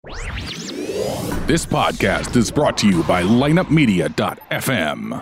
This podcast is brought to you by lineupmedia.fm.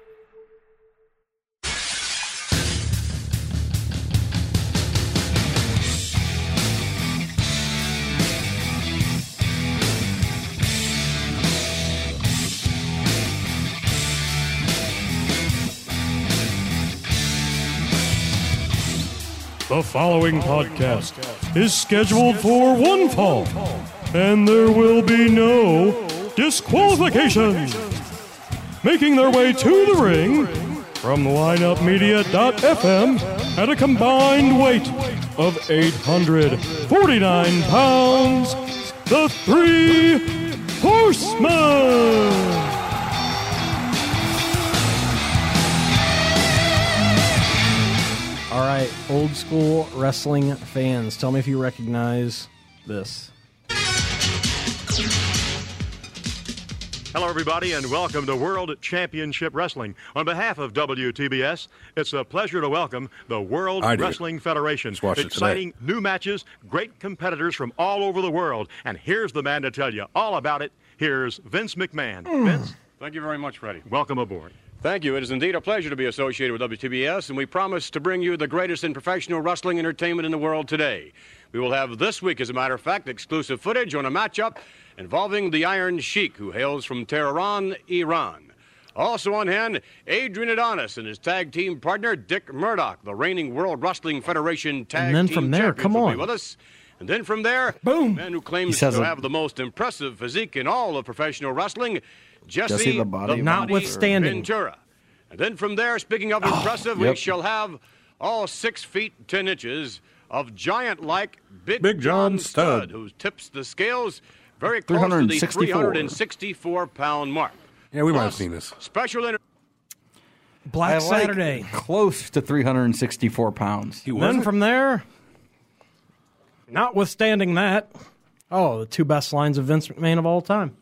The following podcast is scheduled for one fall, and there will be no disqualifications. Making their way to the ring from lineupmedia.fm at a combined weight of 849 pounds, the Three Horsemen. All right, old school wrestling fans, tell me if you recognize this. Hello, everybody, and welcome to World Championship Wrestling. On behalf of WTBS, it's a pleasure to welcome the World Wrestling Federation. Exciting new matches, great competitors from all over the world. And here's the man to tell you all about it. Here's Vince McMahon. Vince? Thank you very much, Freddie. Welcome aboard. Thank you. It is indeed a pleasure to be associated with WTBS, and we promise to bring you the greatest in professional wrestling entertainment in the world today. We will have this week, as a matter of fact, exclusive footage on a matchup involving the Iron Sheik, who hails from Tehran, Iran. Also on hand, Adrian Adonis and his tag team partner, Dick Murdoch, the reigning World Wrestling Federation tag team from there, champions, come will on. be with us. And then from there, boom, man who claims to have the most impressive physique in all of professional wrestling, Jesse the Body notwithstanding Ventura. And then from there, speaking of impressive, we shall have all 6 feet 10 inches of giant-like Big John Studd, who tips the scales very close to the 364-pound mark. Yeah, we might have seen this. Special Black Saturday. Close to 364 pounds. Then from there, notwithstanding that, the 2 best lines of Vince McMahon of all time.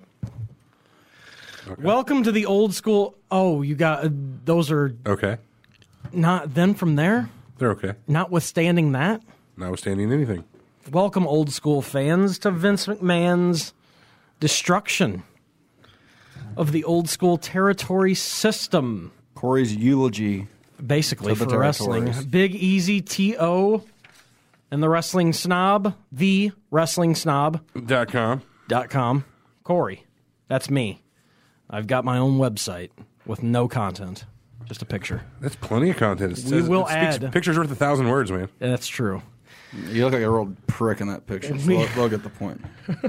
Okay. Welcome to the old school. Oh, you got those are okay. Not then from there. They're okay. Notwithstanding that. Notwithstanding anything. Welcome, old school fans, to Vince McMahon's destruction of the old school territory system. Corey's eulogy, basically, for wrestling. Big Easy T.O. and the Wrestling Snob, the Wrestling Snob.com. Corey, that's me. I've got my own website with no content, just a picture. That's plenty of content. We will add. Pictures worth 1,000 words, man. That's true. You look like a real prick in that picture, so they'll get the point.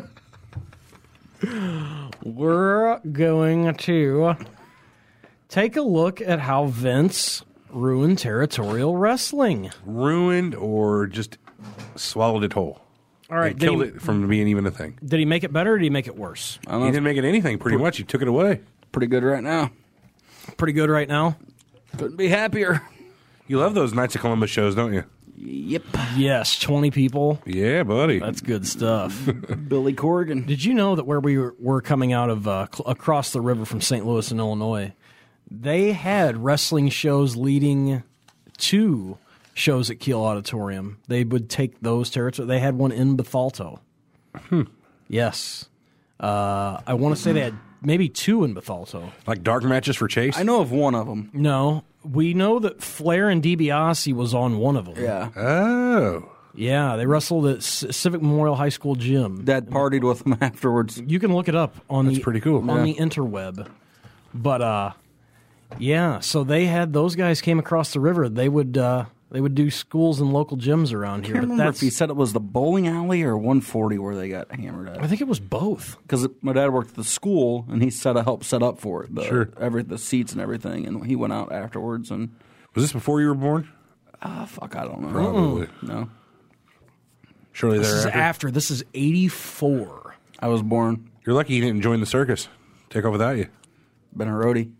We're going to take a look at how Vince ruined territorial wrestling. Ruined or just swallowed it whole. All right, killed it from being even a thing. Did he make it better or did he make it worse? He didn't make it anything, pretty much. He took it away. Pretty good right now. Pretty good right now? Couldn't be happier. You love those Knights of Columbus shows, don't you? Yep. Yes, 20 people. Yeah, buddy. That's good stuff. Billy Corgan. Did you know that where we were coming out of across the river from St. Louis in Illinois, they had wrestling shows leading to shows at Kiel Auditorium. They would take those territories. They had one in Bethalto. Yes. I want to say they had maybe 2 in Bethalto. Like dark matches for Chase? I know of one of them. No. We know that Flair and DiBiase was on one of them. Yeah. Oh. Yeah, they wrestled at Civic Memorial High School gym. Dad partied with them afterwards. You can look it up on That's pretty cool. On the interweb. But yeah, so they had those guys came across the river. They would do schools and local gyms around here. I can't remember if he said it was the bowling alley or 140 where they got hammered at. I think it was both. Because my dad worked at the school, and he helped set up for it. The seats and everything, and he went out afterwards. And was this before you were born? Fuck, I don't know. Probably. No. Surely this thereafter? Is after. This is 84. I was born. You're lucky you didn't join the circus. Take off without you. Been a roadie.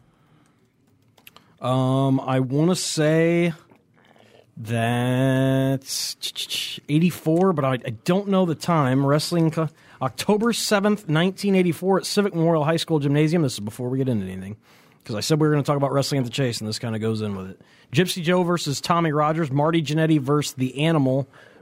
I want to say that's 84, but I don't know the time. Wrestling October 7th, 1984 at Civic Memorial High School Gymnasium. This is before we get into anything, because I said we were going to talk about wrestling at the Chase, and this kind of goes in with it. Gypsy Joe versus Tommy Rogers. Marty Jannetty versus The Animal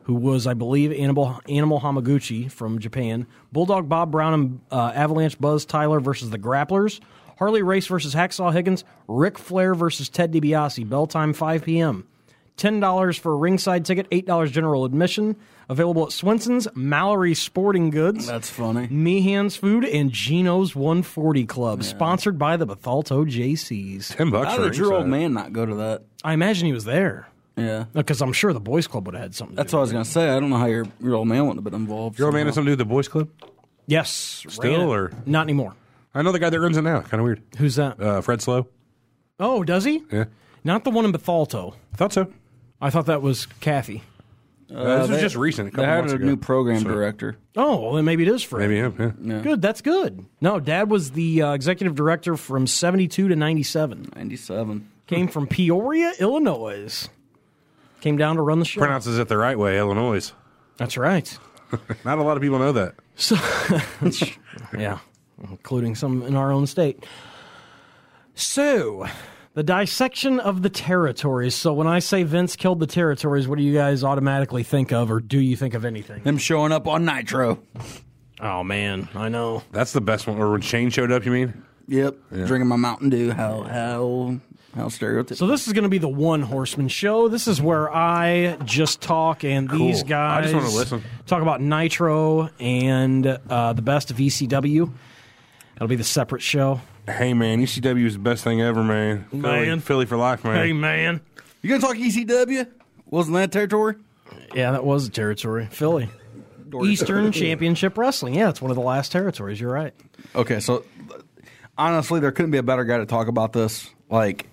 who was, I believe, Animal Hamaguchi from Japan. Bulldog Bob Brown and Avalanche Buzz Tyler versus the Grapplers. Harley Race versus Hacksaw Higgins. Ric Flair versus Ted DiBiase. Bell time 5 p.m. $10 for a ringside ticket, $8 general admission. Available at Swenson's, Mallory Sporting Goods. That's funny. Meehan's Food, and Gino's 140 Club. Yeah. Sponsored by the Bethalto JCs. $10 How for did your old man not go to that? I imagine he was there. Yeah. Because I'm sure the Boys Club would have had something to do. That's what I was going to say. I don't know how your old man wouldn't have been involved. Your old man has something to do with the Boys Club? Yes. Still, or? Not anymore. I know the guy that runs it now. Kind of weird. Who's that? Fred Slow. Oh, does he? Yeah. Not the one in Bethalto. I thought so. I thought that was Kathy. This was just recent. They had a new program director. Oh, well, then maybe it is Fred. Maybe him, yeah. Good, that's good. No, Dad was the executive director from 72 to 97. 97. Came from Peoria, Illinois. Came down to run the show. Pronounces it the right way, Illinois. That's right. Not a lot of people know that. So, yeah, including some in our own state. So, the dissection of the territories. So when I say Vince killed the territories, what do you guys automatically think of, or do you think of anything? Him showing up on Nitro. Oh, man, I know. That's the best one. Or when Shane showed up, you mean? Yep. Yeah. Drinking my Mountain Dew. How stereotypical. So this is going to be the One Horseman Show. This is where I just talk, and these guys I just want to listen. Talk about Nitro and the best of ECW. That'll be the separate show. Hey, man, ECW is the best thing ever, man. Philly for life, man. Hey, man. You going to talk ECW? Wasn't that territory? Yeah, that was the territory. Philly. Eastern Championship Wrestling. Yeah, it's one of the last territories. You're right. Okay, so honestly, there couldn't be a better guy to talk about this. Like,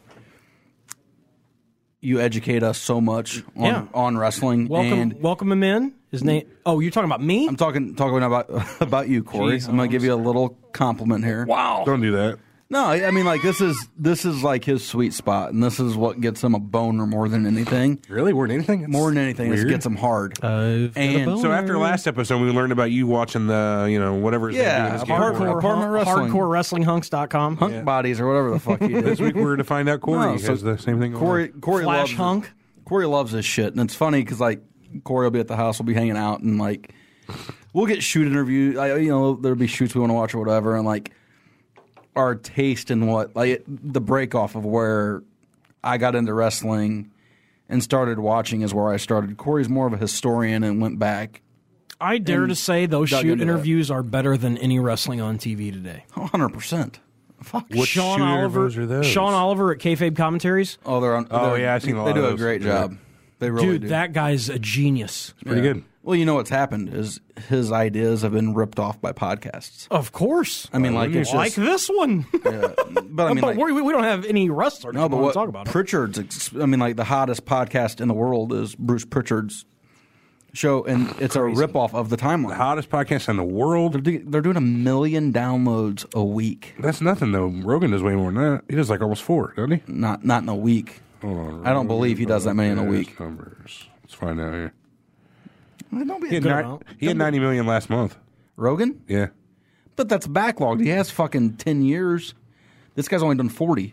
you educate us so much on wrestling. Welcome him in. His name. Oh, you're talking about me? I'm talking about you, Corey. Jeez, I'm going to give you a little compliment here. Wow! Don't do that. No, I mean, like, this is like his sweet spot, and this is what gets him a boner more than anything. Really, more than anything? More than anything, this gets him hard. And so after last episode, we learned about you watching the whatever. Apartment Wrestling, HardcoreWrestlingHunks.com, Hunk Bodies or whatever the fuck he did. This week we're to find out Corey has the same thing. Corey Flash loves Hunk. Corey loves this shit, and it's funny because like Corey will be at the house, we'll be hanging out, and like we'll get shoot interviews. There'll be shoots we want to watch or whatever, and like our taste in the break off of where I got into wrestling and started watching is where I started. Corey's more of a historian and went back. I dare to say those shoot interviews are better than any wrestling on TV today. 100%. Fuck. What Sean Oliver are those? Sean Oliver at Kayfabe Commentaries. Oh, they're on. I've seen a lot of those. They do a great job. They really do. That guy's a genius. It's pretty good. Well, you know what's happened is his ideas have been ripped off by podcasts. Of course. I mean, like it's like this one. Yeah. But I mean, but we don't have any wrestlers to talk about. Pritchard's, I mean, like the hottest podcast in the world is Bruce Pritchard's show, and it's a ripoff of the timeline. The hottest podcast in the world. They're doing 1 million downloads a week. That's nothing though. Rogan does way more than that. He does like almost 4, doesn't he? Not in a week. Hold on. I don't believe he does that many in a week. Numbers. Let's find out here. Don't be He had 90 million last month. Rogan? Yeah. But that's backlogged. He has fucking 10 years. This guy's only done 40.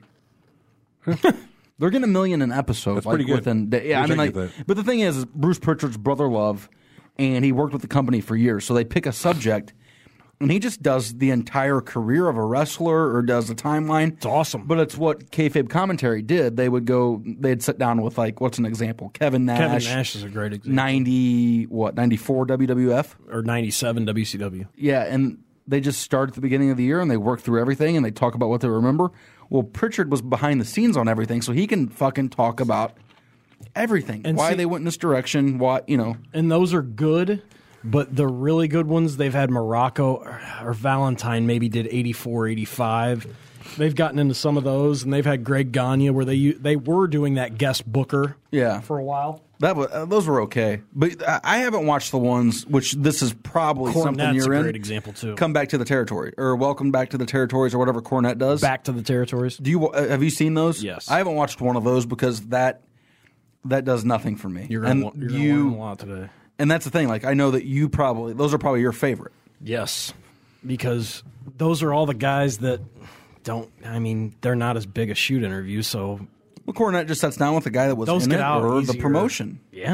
They're getting 1 million an episode. That's pretty good. But the thing is Bruce Pritchard's brother Love, and he worked with the company for years. So they pick a subject, and he just does the entire career of a wrestler or does the timeline. It's awesome. But it's what Kayfabe Commentary did. They'd sit down with, like, what's an example? Kevin Nash. Kevin Nash is a great example. 94 WWF? Or 97 WCW. Yeah, and they just start at the beginning of the year, and they work through everything, and they talk about what they remember. Well, Pritchard was behind the scenes on everything, so he can fucking talk about everything. And why they went in this direction, And those are good. But the really good ones, they've had Morocco or Valentine maybe did 84, 85. They've gotten into some of those, and they've had Greg Gagne where they were doing that guest booker for a while. Those were okay. But I haven't watched the ones, which this is probably something you're in. That's a great example, too. Come Back to the Territory, or Welcome Back to the Territories, or whatever Cornette does. Back to the Territories. Have you seen those? Yes. I haven't watched one of those because that does nothing for me. You're going to learn a lot today. And that's the thing. Like, I know that those are probably your favorite. Yes, because those are all the guys that they're not as big a shoot interview. So, Cornette just sits down with the guy that was in it or the promotion. Yeah,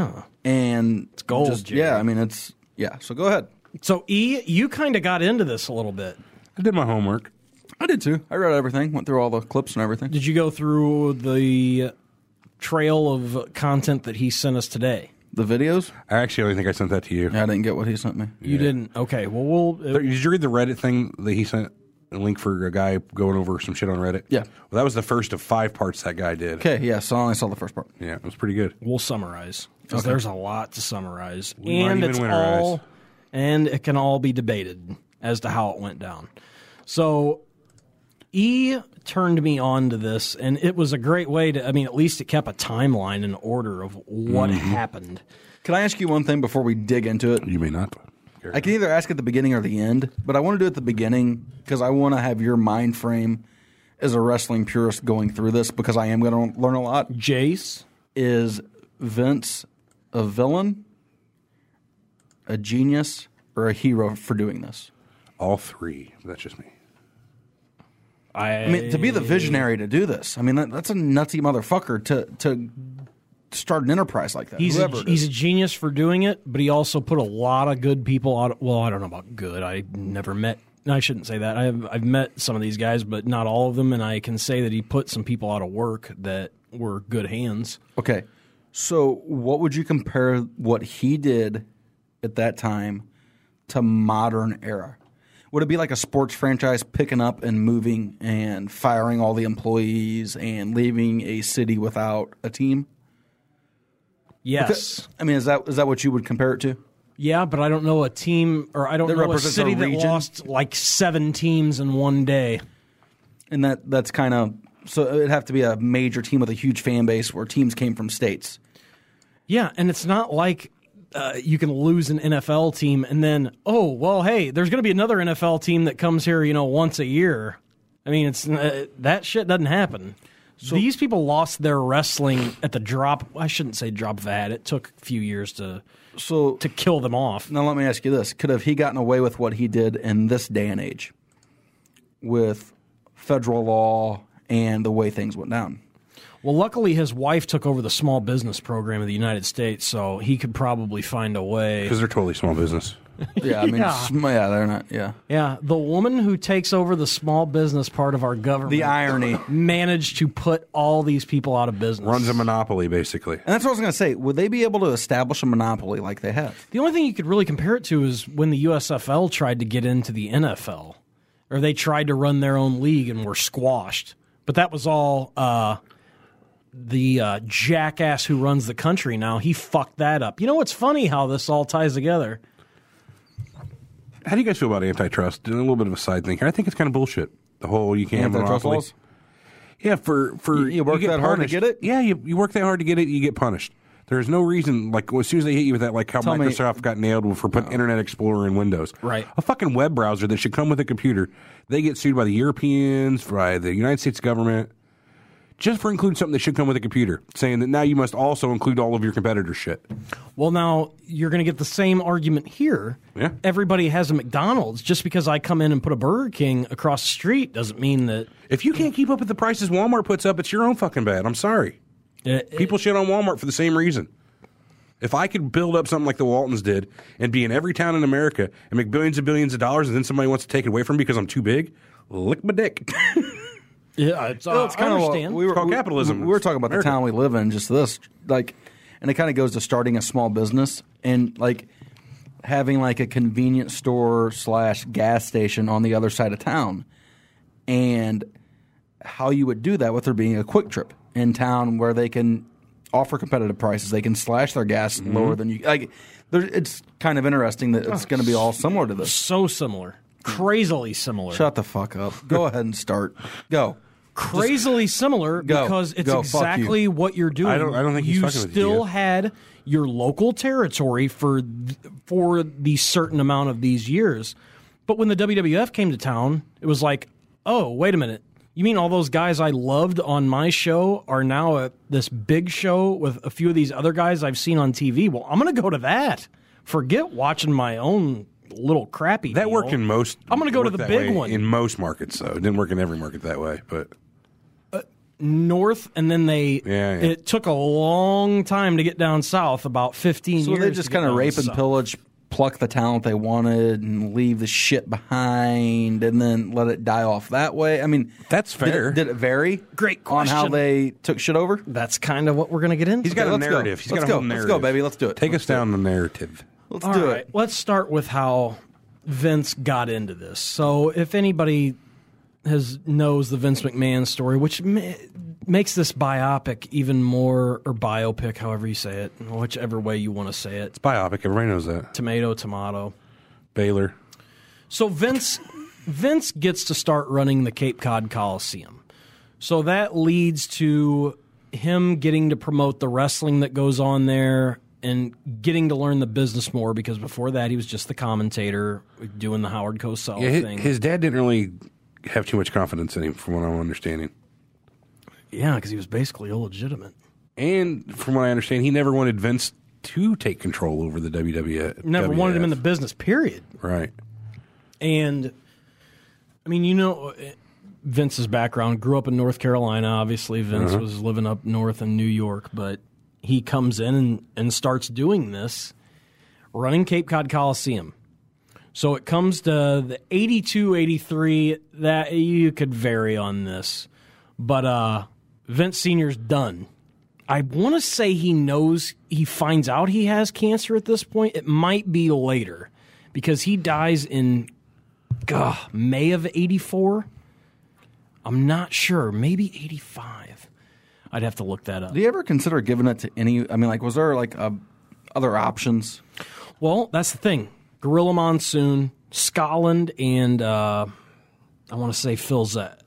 and it's gold. Yeah, I mean So go ahead. So you kind of got into this a little bit. I did my homework. I did too. I read everything, went through all the clips and everything. Did you go through the trail of content that he sent us today? The videos? I actually only think I sent that to you. Yeah, I didn't get what he sent me. You didn't? Okay. Well, did you read the Reddit thing that he sent? A link for a guy going over some shit on Reddit? Yeah. Well, that was the first of 5 parts that guy did. Okay, yeah, so I only saw the first part. Yeah, it was pretty good. We'll summarize because there's a lot to summarize. We might even winterize. And it can all be debated as to how it went down. So E turned me on to this, and it was a great way to, at least it kept a timeline and order of what happened. Can I ask you one thing before we dig into it? You may not. I can either ask at the beginning or the end, but I want to do it at the beginning because I want to have your mind frame as a wrestling purist going through this because I am going to learn a lot. Jace? Is Vince a villain, a genius, or a hero for doing this? All 3. That's just me. I mean, to be the visionary to do this, that's a nutsy motherfucker to start an enterprise like that. He's a genius for doing it, but he also put a lot of good people out. Well, I don't know about good. I shouldn't say that. I've met some of these guys, but not all of them, and I can say that he put some people out of work that were good hands. Okay, so what would you compare what he did at that time to modern era? Would it be like a sports franchise picking up and moving and firing all the employees and leaving a city without a team? Yes. Is that what you would compare it to? Yeah, but I don't know a team, or I don't know a city that lost like 7 teams in one day. And that's kind of, so it'd have to be a major team with a huge fan base where teams came from states. Yeah, and it's not like you can lose an NFL team and then, hey, there's going to be another NFL team that comes here, once a year. It's that shit doesn't happen. So these people lost their wrestling at the drop. I shouldn't say drop of a hat. It took a few years to kill them off. Now let me ask you this: could have he gotten away with what he did in this day and age, with federal law and the way things went down? Well, luckily his wife took over the small business program of the United States, so he could probably find a way. Because they're totally small business. Yeah, they're not. Yeah, yeah. The woman who takes over the small business part of our government, the irony, managed to put all these people out of business. Runs a monopoly, basically. And that's what I was going to say. Would they be able to establish a monopoly like they have? The only thing you could really compare it to is when the USFL tried to get into the NFL, or they tried to run their own league and were squashed. But that was all the jackass who runs the country now. He fucked that up. It's funny how this all ties together. How do you guys feel about antitrust? Doing a little bit of a side thing here. I think it's kind of bullshit. The whole you can't have monopoly. Laws? Yeah, for you work that hard to get it. Yeah, you work that hard to get it. You get punished. There's no reason. Like as soon as they hit you with that, like how Microsoft got nailed for putting Internet Explorer in Windows. Right. A fucking web browser that should come with a computer. They get sued by the Europeans, by the United States government, just for including something that should come with a computer, saying that now you must also include all of your competitor shit. Well, now you're going to get the same argument here. Yeah. Everybody has a McDonald's. Just because I come in and put a Burger King across the street doesn't mean that... If you can't keep up with the prices Walmart puts up, it's your own fucking bad. I'm sorry. People shit on Walmart for the same reason. If I could build up something like the Waltons did and be in every town in America and make billions and billions of dollars and then somebody wants to take it away from me because I'm too big, lick my dick. Yeah, it's kind of it's called capitalism. We were talking about America. The town we live in, just this, and it kind of goes to starting a small business and having a convenience store / gas station on the other side of town, and how you would do that with there being a Quick Trip in town where they can offer competitive prices, they can slash their gas lower than you. It's kind of interesting that it's going to be all similar to this. So similar. Crazily similar. Shut the fuck up. Go ahead and start. Go. Crazily similar because it's exactly what you're doing. I don't think he's fucking with you. You still had your local territory for the certain amount of these years. But when the WWF came to town, it was like, oh, wait a minute. You mean all those guys I loved on my show are now at this big show with a few of these other guys I've seen on TV? Well, I'm going to go to that. Forget watching my own little crappy that deal. Worked in most. I'm going to go to the big one. In most markets, though. It didn't work in every market that way, but... north, and then it took a long time to get down south, about 15 years. So they just kind of rape and pillage, pluck the talent they wanted, and leave the shit behind, and then let it die off that way. I mean, that's fair. Did it vary? Great question. On how they took shit over? That's kind of what we're going to get into. He's got a narrative. He's got a whole narrative. Let's go, baby. Let's do it. Take us down the narrative. Let's do it. Let's start with how Vince got into this. So if anybody knows the Vince McMahon story, which makes this biopic even more, or biopic, however you say it, whichever way you want to say it. It's biopic. Everybody knows that. Tomato. Baylor. So Vince gets to start running the Cape Cod Coliseum. So that leads to him getting to promote the wrestling that goes on there and getting to learn the business more, because before that he was just the commentator doing the Howard Cosell thing. His dad didn't really have too much confidence in him, from what I'm understanding. Yeah, because he was basically illegitimate. And from what I understand, he never wanted Vince to take control over the WWF. Never wanted him in the business, period. Right. And, I mean, Vince's background, grew up in North Carolina. Obviously, Vince was living up north in New York, but he comes in and starts doing this, running Cape Cod Coliseum. So it comes to the 82, 83, that you could vary on this. But Vince Sr.'s done. I want to say he finds out he has cancer at this point. It might be later, because he dies in May of 84. I'm not sure. Maybe 85. I'd have to look that up. Do you ever consider giving it to any? I mean, like, was there like other options? Well, that's the thing. Gorilla Monsoon, Scotland, and I want to say Phil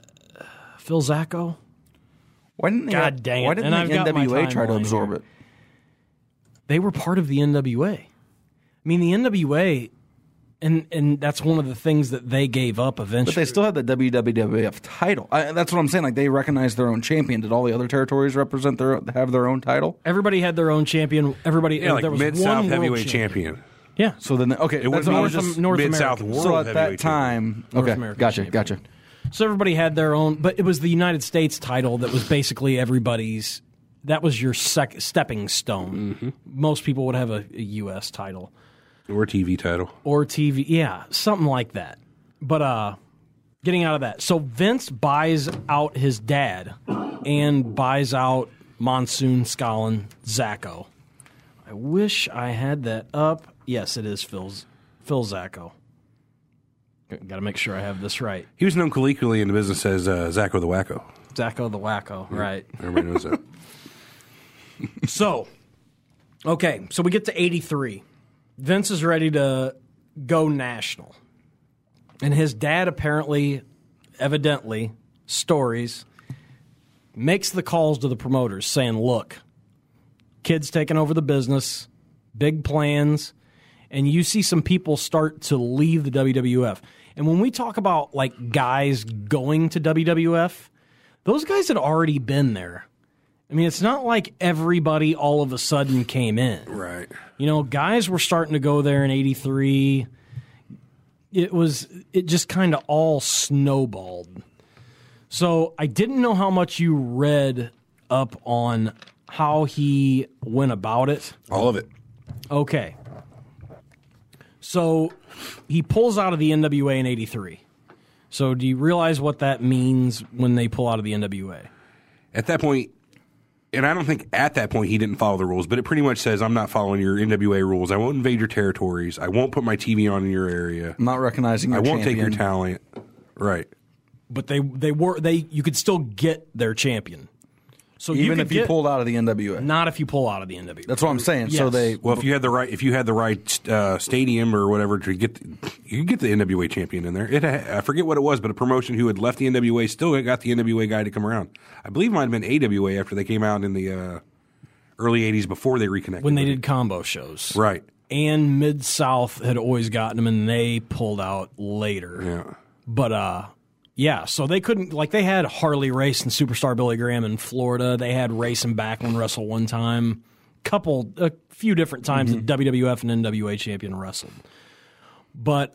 Zacco. Why didn't the NWA try to absorb it? They were part of the NWA. I mean, the NWA, and that's one of the things that they gave up eventually. But they still had the WWF title. That's what I'm saying. Like, they recognized their own champion. Did all the other territories have their own title? Everybody had their own champion. Everybody, like there was Mid-South one Heavyweight champion. Yeah. So then, okay, it was North Mid-South America. World So at that time, gotcha. So everybody had their own, but it was the United States title that was basically everybody's. That was your stepping stone. Mm-hmm. Most people would have a U.S. title. Or TV title. Or TV, yeah, something like that. But getting out of that. So Vince buys out his dad and buys out Monsoon, Scotland, Zacco. I wish I had that up. Yes, it is Phil Zacco. Got to make sure I have this right. He was known colloquially in the business as Zacco the Wacko. Zacco the Wacko, right. Everybody knows that. So we get to 83. Vince is ready to go national. And his dad evidently, stories, makes the calls to the promoters saying, look, kid's taking over the business, big plans, and you see some people start to leave the WWF. And when we talk about like guys going to WWF, those guys had already been there. I mean, it's not like everybody all of a sudden came in. Right. Guys were starting to go there in 83. It just kind of all snowballed. So I didn't know how much you read up on how he went about it. All of it. Okay. So he pulls out of the NWA in 83. So do you realize what that means when they pull out of the NWA? At that point, and I don't think at that point he didn't follow the rules, but it pretty much says, I'm not following your NWA rules. I won't invade your territories. I won't put my TV on in your area. I'm not recognizing your champion. I won't take your talent. Right. But you could still get their champion. So even if you pulled out of the NWA, not if you pull out of the NWA. That's what I'm saying. Yes. So if you had the right stadium or whatever to get, you could get the NWA champion in there. I forget what it was, but a promotion who had left the NWA still got the NWA guy to come around. I believe it might have been AWA after they came out in the early '80s before they reconnected. When they did combo shows, right? And Mid-South had always gotten them, and they pulled out later. Yeah, but yeah, so they couldn't, like, they had Harley Race and Superstar Billy Graham in Florida. They had Race and Backlund wrestle one time. A few different times that WWF and NWA champion wrestled. But,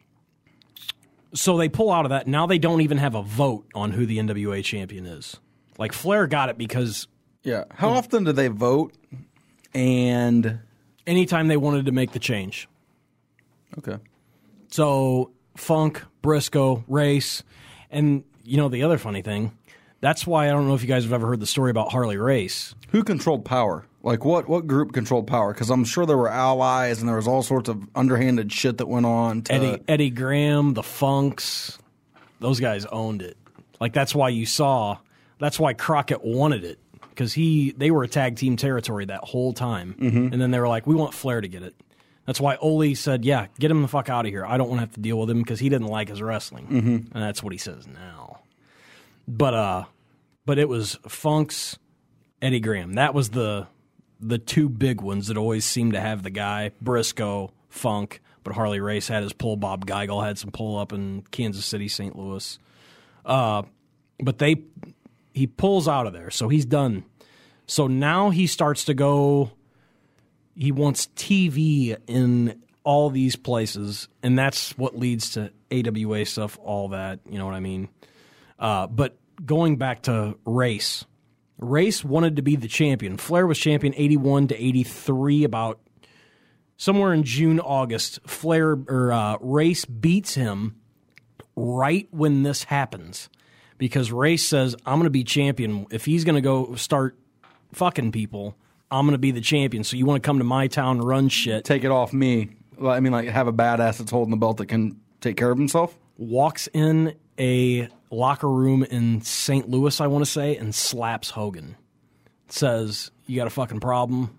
so they pull out of that. Now they don't even have a vote on who the NWA champion is. Like, Flair got it because... Yeah. How often do they vote? And... Anytime they wanted to make the change. Okay. So, Funk, Briscoe, Race, and, the other funny thing, that's why I don't know if you guys have ever heard the story about Harley Race. Who controlled power? Like, what group controlled power? Because I'm sure there were allies and there was all sorts of underhanded shit that went on. Eddie Graham, the Funks, those guys owned it. Like, that's why Crockett wanted it. Because they were a tag team territory that whole time. Mm-hmm. And then they were like, we want Flair to get it. That's why Ole said, yeah, get him the fuck out of here. I don't want to have to deal with him because he didn't like his wrestling. Mm-hmm. And that's what he says now. But it was Funk's, Eddie Graham. That was the two big ones that always seemed to have the guy. Briscoe, Funk, but Harley Race had his pull. Bob Geigel had some pull up in Kansas City, St. Louis. But he pulls out of there, so he's done. So now he starts to go, he wants TV in all these places, and that's what leads to AWA stuff, all that, you know what I mean? But going back to Race wanted to be the champion. Flair was champion 81 to 83, about somewhere in June, August. Race beats him right when this happens. Because Race says, I'm going to be champion. If he's going to go start fucking people, I'm going to be the champion. So you want to come to my town and run shit. Take it off me. I mean, like, have a badass that's holding the belt that can take care of himself? Walks in a locker room in St. Louis, I want to say, and slaps Hogan. Says, you got a fucking problem?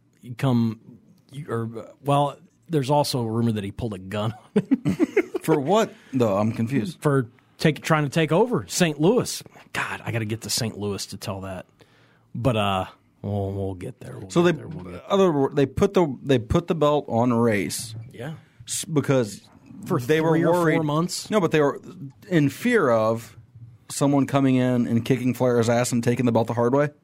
There's also a rumor that he pulled a gun on him. For what, though? I'm confused. For trying to take over St. Louis. God, I got to get to St. Louis to tell that. But we'll get there. They put the belt on Race. Yeah, because for they were worried, or 4 months. No, but they were in fear of someone coming in and kicking Flair's ass and taking the belt the hard way.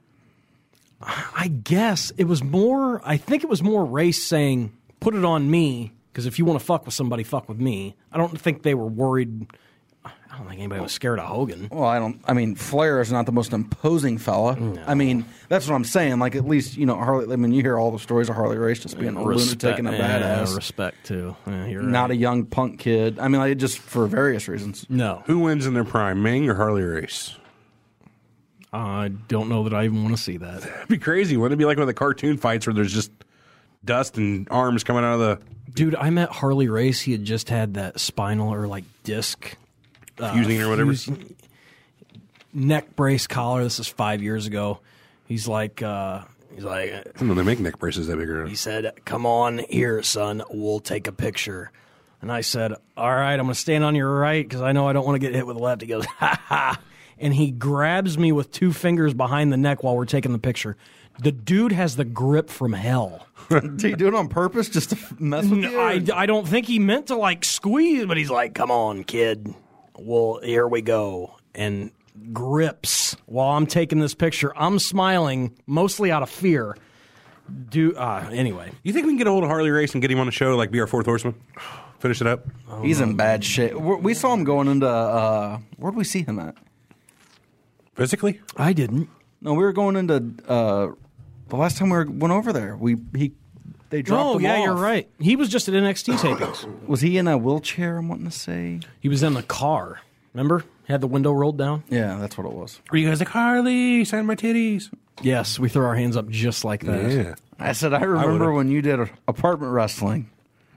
I guess it was more. I think it was more Race saying, "Put it on me," because if you want to fuck with somebody, fuck with me. I don't think they were worried. I don't think anybody was scared of Hogan. Well, Flair is not the most imposing fella. No. I mean, that's what I'm saying. Like, at least, Harley, you hear all the stories of Harley Race just being a lunatic and a badass. Respect, too. Yeah, you're not a young punk kid. I mean, just for various reasons. No. Who wins in their prime, Ming or Harley Race? I don't know that I even want to see that. It'd be crazy. Wouldn't it be like one of the cartoon fights where there's just dust and arms coming out of the... Dude, I met Harley Race. He had just had that spinal or, disc... fusing or whatever. Neck brace collar. This is 5 years ago. He's like, I don't know, they make neck braces that big. He said, "Come on here, son. We'll take a picture." And I said, "All right, I'm going to stand on your right because I know I don't want to get hit with the left." He goes, "Ha ha!" And he grabs me with 2 fingers behind the neck while we're taking the picture. The dude has the grip from hell. Did he do it on purpose just to mess with you? I don't think he meant to squeeze, but he's like, "Come on, kid. Well, here we go." And grips while I'm taking this picture. I'm smiling, mostly out of fear. Anyway. You think we can get a hold of Harley Race and get him on the show, be our 4th horseman? Finish it up? He's in bad shape. We saw him going into, where did we see him at? Physically? I didn't. No, we were going into, the last time we went over there. They dropped him off. You're right. He was just at NXT tapings. Was he in a wheelchair, I'm wanting to say? He was in the car. Remember? He had the window rolled down. Yeah, that's what it was. Were you guys like, "Harley, sign my titties"? Yes, we threw our hands up just like that. Yeah. I said, I remember when you did apartment wrestling.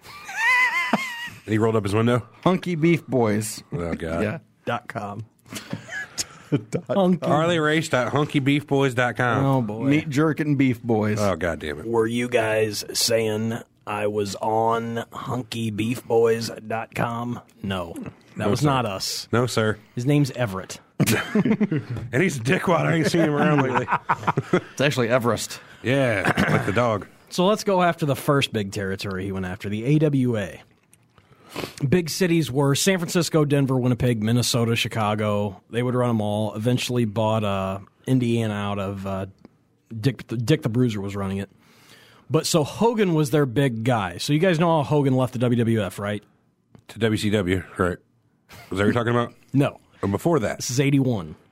And he rolled up his window? Hunky Beef Boys. Oh, God. Yeah. .com. HarleyRace.HunkyBeefBoys.com. Oh, boy. Meat Jerkin Beef Boys. Oh, God damn it. Were you guys saying I was on HunkyBeefBoys.com? No. That was not us. No, sir. His name's Everett. And he's a dickwad. I ain't seen him around lately. It's actually Everest. Yeah, like the dog. So let's go after the first big territory he went after, the AWA. Big cities were San Francisco, Denver, Winnipeg, Minnesota, Chicago. They would run them all. Eventually bought Indiana out of Dick the Bruiser was running it. But so Hogan was their big guy. So you guys know how Hogan left the WWF, right? To WCW, right. Was that what you're talking about? No. Or before that? This is 81.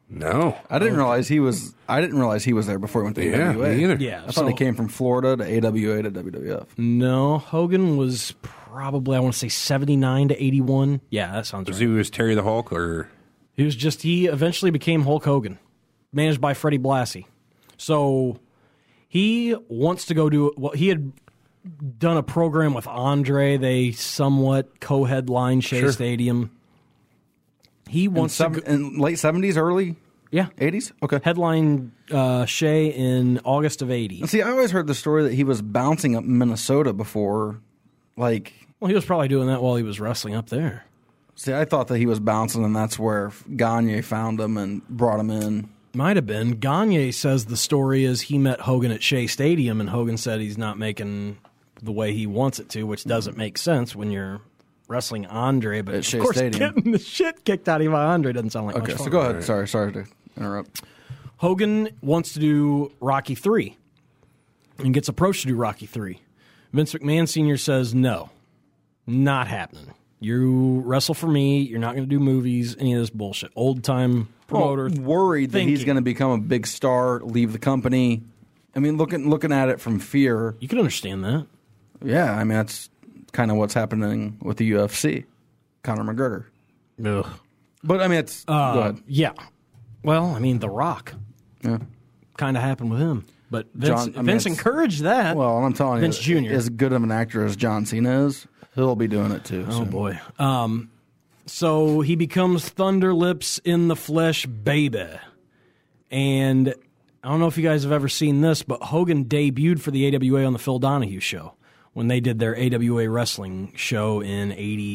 No, I didn't realize he was. I didn't realize he was there before he went to AWA. Me either. Yeah, I thought he came from Florida to AWA to WWF. No, Hogan was probably, I want to say 79 to 81. Yeah, that sounds right. He was Terry the Hulk, or he eventually became Hulk Hogan, managed by Freddie Blassie. So he wants to go do, well, he had done a program with Andre. They somewhat co-headlined Shea Stadium. He wants in late 70s, early 80s? Okay. Headline Shea in August of 80. See, I always heard the story that he was bouncing up Minnesota before, like... Well, he was probably doing that while he was wrestling up there. See, I thought that he was bouncing, and that's where Gagne found him and brought him in. Might have been. Gagne says the story is he met Hogan at Shea Stadium, and Hogan said he's not making the way he wants it to, which doesn't make sense when you're wrestling Andre, but at Shea of course Stadium. Getting the shit kicked out of you by Andre doesn't sound like much fun. So go ahead. Sorry to interrupt. Hogan wants to do Rocky III and gets approached to do Rocky III. Vince McMahon Sr. says, no, not happening. You wrestle for me. You're not going to do movies, any of this bullshit. Old-time promoter. Worried that he's going to become a big star, leave the company. I mean, looking at it from fear. You can understand that. Yeah, I mean, that's kind of what's happening with the UFC. Conor McGregor. Ugh. But, I mean, it's... go ahead. Yeah. Well, I mean, The Rock. Yeah. Kind of happened with him. But Vince encouraged that. Well, I'm telling Vince you, Jr. as good of an actor as John Cena is, he'll be doing it too. Oh, boy. So he becomes Thunder Lips in the Flesh Baby. And I don't know if you guys have ever seen this, but Hogan debuted for the AWA on the Phil Donahue show when they did their AWA wrestling show in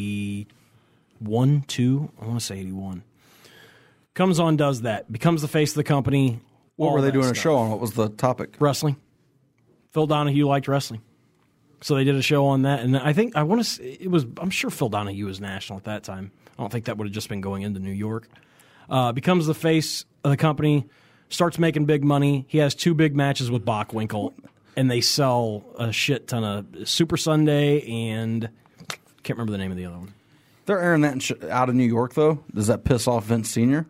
81, 2? I want to say 81. Comes on, does that. Becomes the face of the company. What were they doing a show on? What was the topic? Wrestling. Phil Donahue liked wrestling. So they did a show on that, and I want to say it was. I'm sure Phil Donahue was national at that time. I don't think that would have just been going into New York. Becomes the face of the company, starts making big money. He has 2 big matches with Bockwinkel, and they sell a shit ton of Super Sunday and can't remember the name of the other one. They're airing that out of New York, though. Does that piss off Vince Sr.?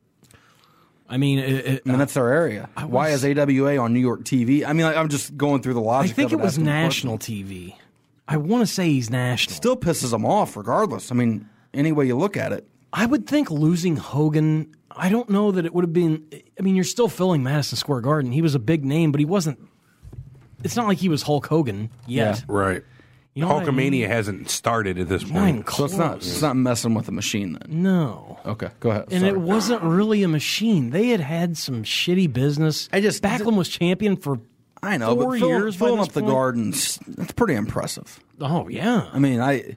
I mean, that's their area. Why is AWA on New York TV? I mean, I'm just going through the logic. I think it was national TV. I want to say he's national. Still pisses them off, regardless. I mean, any way you look at it. I would think losing Hogan, I don't know that it would have been. I mean, you're still filling Madison Square Garden. He was a big name, but he wasn't. It's not like he was Hulk Hogan yet. Yeah. Right. You know Hulkamania hasn't started at this point. So it's not messing with the machine then. No. Okay, go ahead. And it wasn't really a machine. They had some shitty business. Backlund was champion for 4 years. Filling up the gardens, that's pretty impressive. Oh yeah. I mean,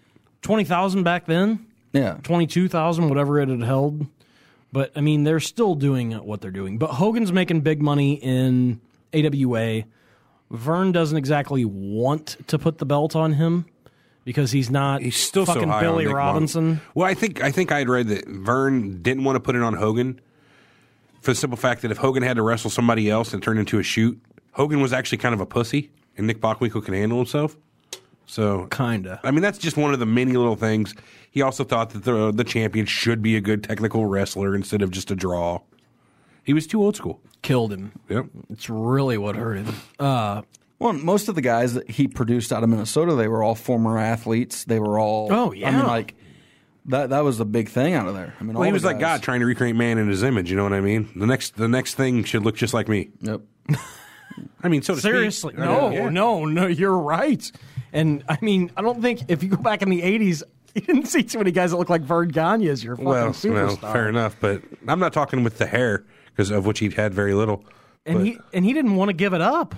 20,000 back then. Yeah. 22,000, whatever it had held. But I mean, they're still doing what they're doing. But Hogan's making big money in AWA. Vern doesn't exactly want to put the belt on him because he's still fucking so high Billy on Nick Robinson. Long. Well, I think I had read that Vern didn't want to put it on Hogan for the simple fact that if Hogan had to wrestle somebody else and turn into a shoot, Hogan was actually kind of a pussy, and Nick Bockwinkel can handle himself. So kinda. I mean, that's just one of the many little things. He also thought that the champion should be a good technical wrestler instead of just a draw. He was too old school. Killed him. Yep. It's really what hurt him. Well, most of the guys that he produced out of Minnesota, they were all former athletes. They were all. Oh yeah. I mean, like that was the big thing out of there. I mean, he was like God trying to recreate man in his image. You know what I mean? The next thing should look just like me. Yep. I mean, so to seriously, speak. No, you're right. And I mean, I don't think if you go back in the '80s. You didn't see too many guys that look like Vern Gagne as your fucking superstar. Well, fair enough, but I'm not talking with the hair because of which he'd had very little. And he didn't want to give it up.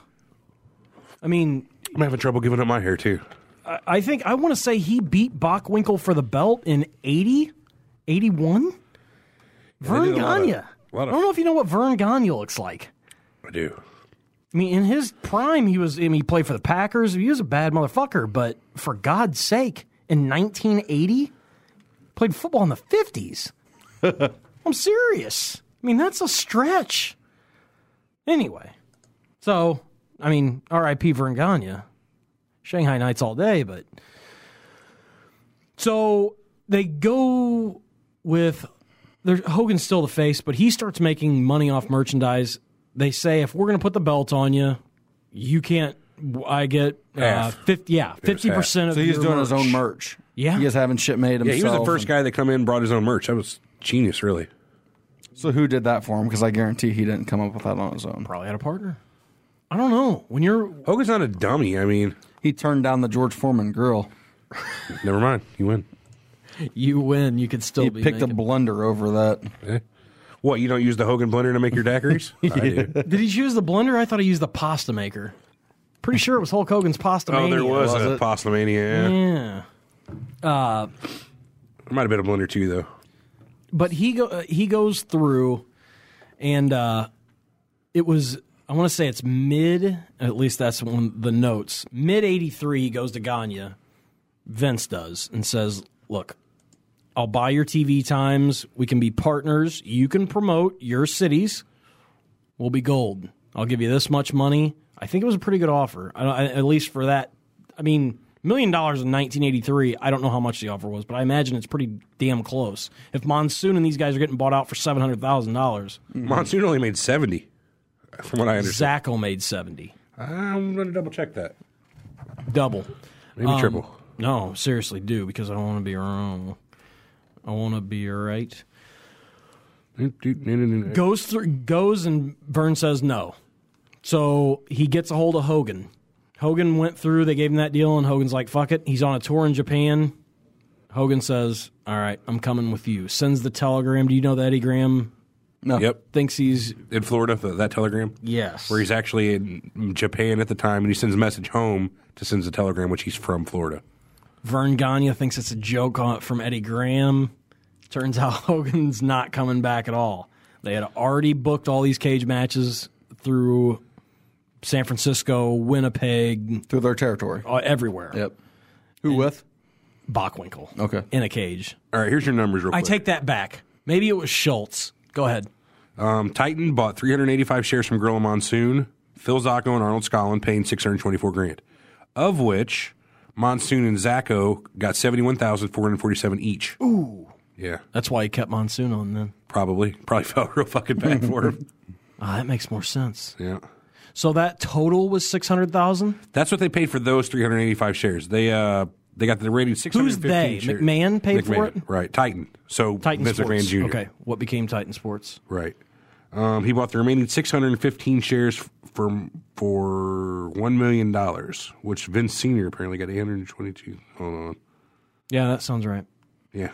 I mean, I'm having trouble giving up my hair too. I think I want to say he beat Bockwinkel for the belt in 80, 81. Vern Gagne. I don't know if you know what Vern Gagne looks like. I do. I mean, in his prime, he played for the Packers. He was a bad motherfucker, but for God's sake. In 1980, played football in the 50s. I'm serious. I mean, that's a stretch. Anyway, so, I mean, R.I.P. Vern Gagne. Shanghai Nights all day, but... So, they go with Hogan's still the face, but he starts making money off merchandise. They say, if we're going to put the belt on you, you can't. I get 50% of. So he's doing merch. his own merch. Yeah, he is having shit made himself. Yeah, he was the first guy that come in and brought his own merch. That was genius, really. So who did that for him? Because I guarantee he didn't come up with that on his own. Probably had a partner. I don't know. When you're Hogan's not a dummy. I mean, he turned down the George Foreman grill. Never mind. You win. You win. You could still He be picked a blender over that. Okay. What, you don't use the Hogan blender to make your daiquiris? I do. Did he use the blender? I thought he used the pasta maker. Pretty sure it was Hulk Hogan's Pasta Mania. Oh, there was a Pasta Mania. Yeah. There might have been a blender too, though. But he goes through, and it was, I want to say it's at least that's one of the notes, mid-'83, he goes to Gagne, Vince does, and says, look, I'll buy your TV times, we can be partners, you can promote your cities, we'll be gold. I'll give you this much money. I think it was a pretty good offer, at least for that. I mean, $1 million in 1983, I don't know how much the offer was, but I imagine it's pretty damn close. If Monsoon and these guys are getting bought out for $700,000. Monsoon only made 70, from what I understand. Zacco made 70. I'm going to double check that. Double. Maybe triple. No, seriously, do, because I don't want to be wrong. I want to be right. Goes and Vern says no. So he gets a hold of Hogan. Hogan went through, they gave him that deal, and Hogan's like, fuck it. He's on a tour in Japan. Hogan says, all right, I'm coming with you. Sends the telegram. Do you know that Eddie Graham? No. Yep. Thinks he's in Florida, that telegram? Yes. Where he's actually in Japan at the time, and he sends a message home to send the telegram, which he's from Florida. Vern Gagne thinks it's a joke from Eddie Graham. Turns out Hogan's not coming back at all. They had already booked all these cage matches through San Francisco, Winnipeg. Through their territory. Everywhere. Yep. Who with? Bockwinkel. Okay. In a cage. All right, here's your numbers real quick. I take that back. Maybe it was Schultz. Go ahead. Titan bought 385 shares from Gorilla Monsoon, Phil Zacco, and Arnold Scotland, paying $624,000, of which Monsoon and Zacco got $71,447 each. Ooh. Yeah. That's why he kept Monsoon on then. Probably felt real fucking bad for him. That makes more sense. Yeah. So that total was $600,000? That's what they paid for those 385 shares. They got the rating 615 Who's they? shares. McMahon paid for it? Right. Titan. So Titan Vince Sports. McMahon Jr. Okay. What became Titan Sports? Right. He bought the remaining 615 shares for $1 million, which Vince Sr. apparently got 822. Hold on. Yeah, that sounds right. Yeah.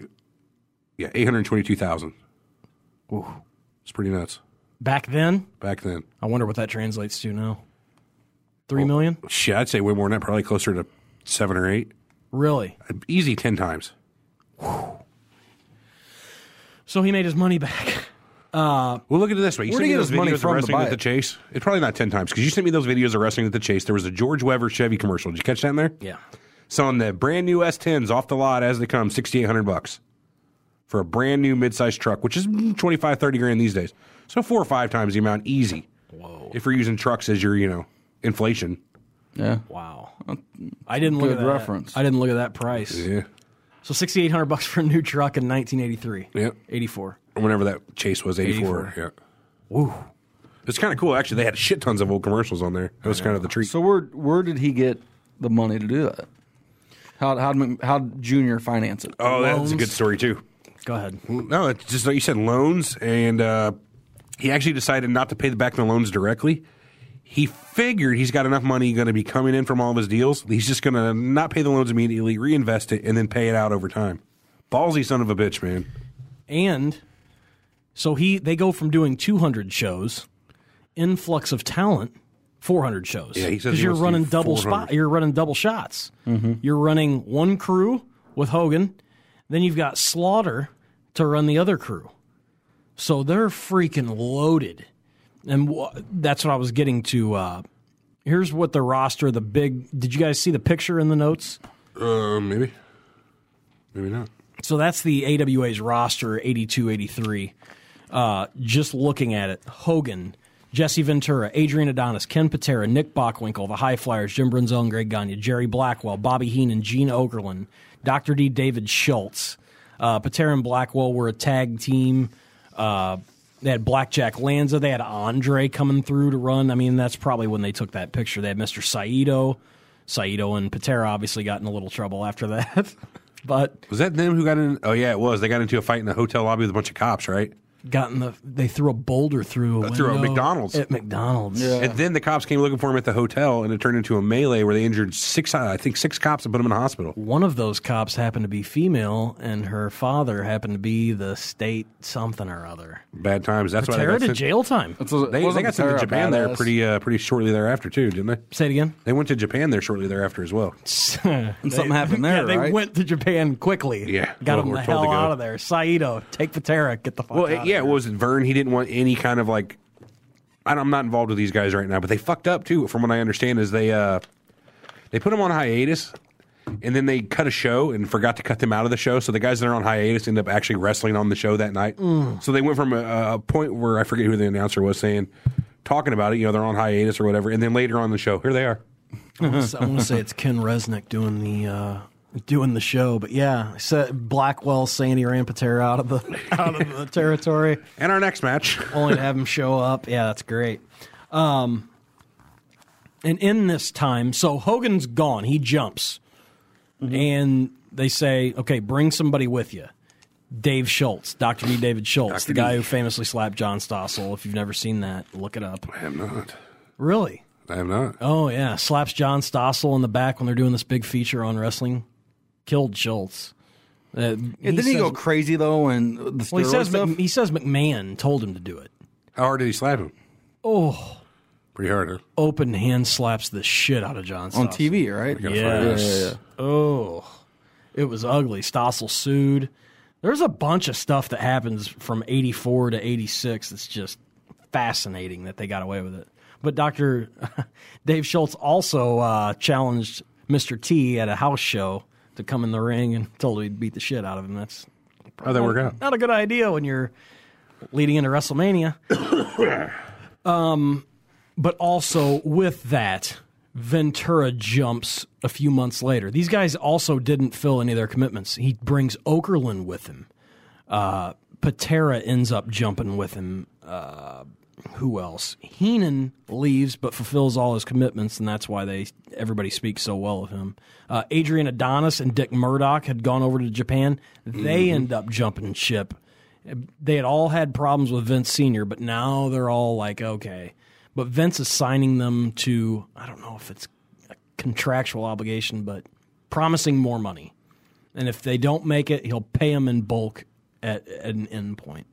822,000. Ooh. It's pretty nuts. Back then? Back then. I wonder what that translates to now. $3 million? Shit, I'd say way more than that. Probably closer to 7 or 8. Really? Easy 10 times. Whew. So he made his money back. Well, look at it this way. You Where sent did me he those get his money videos of from to wrestling buy at the it? Chase. It's probably not 10 times because you sent me those videos of wrestling at the Chase. There was a George Weber Chevy commercial. Did you catch that in there? Yeah. So on the brand new S10s off the lot as they come, $6,800 for a brand new midsize truck, which is $25-30 these days. So 4 or 5 times the amount, easy. Whoa. If you're using trucks as your, inflation. Yeah. Wow. I didn't look at that reference. I didn't look at that price. Yeah. So $6,800 for a new truck in 1983. Yep. 84. Or whenever that Chase was, 84. Yeah. Woo. It's kind of cool. Actually, they had shit tons of old commercials on there. That was kind of the treat. So where did he get the money to do that? How'd Junior finance it? Oh, that's a Loans? good story, too. Go ahead. No, it's just like you said, loans, and he actually decided not to pay back the loans directly. He figured he's got enough money going to be coming in from all of his deals. He's just going to not pay the loans immediately, reinvest it, and then pay it out over time. Ballsy son of a bitch, man. And so they go from doing 200 shows, influx of talent, 400 shows. Yeah, he says because he you're wants to running do double 400. You're running double shots. Mm-hmm. You're running one crew with Hogan, then you've got Slaughter to run the other crew. So they're freaking loaded. And that's what I was getting to. Here's what the roster, did you guys see the picture in the notes? Maybe. Maybe not. So that's the AWA's roster, 82-83. Just looking at it, Hogan, Jesse Ventura, Adrian Adonis, Ken Patera, Nick Bockwinkel, the High Flyers, Jim Brunzell and Greg Gagne, Jerry Blackwell, Bobby Heenan, Gene Okerlund, Dr. D. David Schultz, Patera and Blackwell were a tag team. They had Blackjack Lanza. They had Andre coming through to run. I mean, that's probably when they took that picture. They had Mr. Saito. Saito and Patera obviously got in a little trouble after that. But was that them who got in? Oh, yeah, it was. They got into a fight in the hotel lobby with a bunch of cops, right? They threw a boulder through a McDonald's. At McDonald's. Yeah. And then the cops came looking for him at the hotel, and it turned into a melee where they injured six cops and put them in the hospital. One of those cops happened to be female, and her father happened to be the state something or other. Bad times. That's why they got to jail time. They got sent to Japan there pretty shortly thereafter too, didn't they? Say it again. They went to Japan there shortly thereafter as well. And something happened there. They went to Japan quickly. Yeah, got them the hell out of there. Saito, take Patera, get the fuck out. Well, yeah, it was Vern. He didn't want any kind of like. I'm not involved with these guys right now, but they fucked up too. From what I understand, is they put them on hiatus, and then they cut a show and forgot to cut them out of the show. So the guys that are on hiatus end up actually wrestling on the show that night. So they went from a point where I forget who the announcer was talking about it. You know, they're on hiatus or whatever, and then later on the show, here they are. I want to say it's Ken Resnick doing the show, but yeah, Blackwell saying he ran Patera out of the territory. And our next match, only to have him show up. Yeah, that's great. And in this time, so Hogan's gone. He jumps, and they say, "Okay, bring somebody with you." Dave Schultz, Dr. D. David Schultz, the guy who famously slapped John Stossel. If you've never seen that, look it up. I have not. Really? I have not. Oh yeah, slaps John Stossel in the back when they're doing this big feature on wrestling. Killed Schultz. Didn't he go crazy though? And the steroid stuff? He says McMahon told him to do it. How hard did he slap him? Oh, pretty hard. Huh? Open hand slaps the shit out of John Stossel on TV, right? Yes. Yeah. Oh, it was ugly. Stossel sued. There's a bunch of stuff that happens from '84 to '86 that's just fascinating that they got away with it. But Dr. Dave Schultz also challenged Mr. T at a house show to come in the ring and told him he'd beat the shit out of him. That's how'd that work out? Not a good idea when you're leading into WrestleMania. But also with that, Ventura jumps a few months later. These guys also didn't fill any of their commitments. He brings Okerlund with him. Patera ends up jumping with him. Who else? Heenan leaves but fulfills all his commitments, and that's why everybody speaks so well of him. Adrian Adonis and Dick Murdoch had gone over to Japan. They end up jumping ship. They had all had problems with Vince Sr., but now they're all like, okay. But Vince is signing them to, I don't know if it's a contractual obligation, but promising more money. And if they don't make it, he'll pay them in bulk at an end point.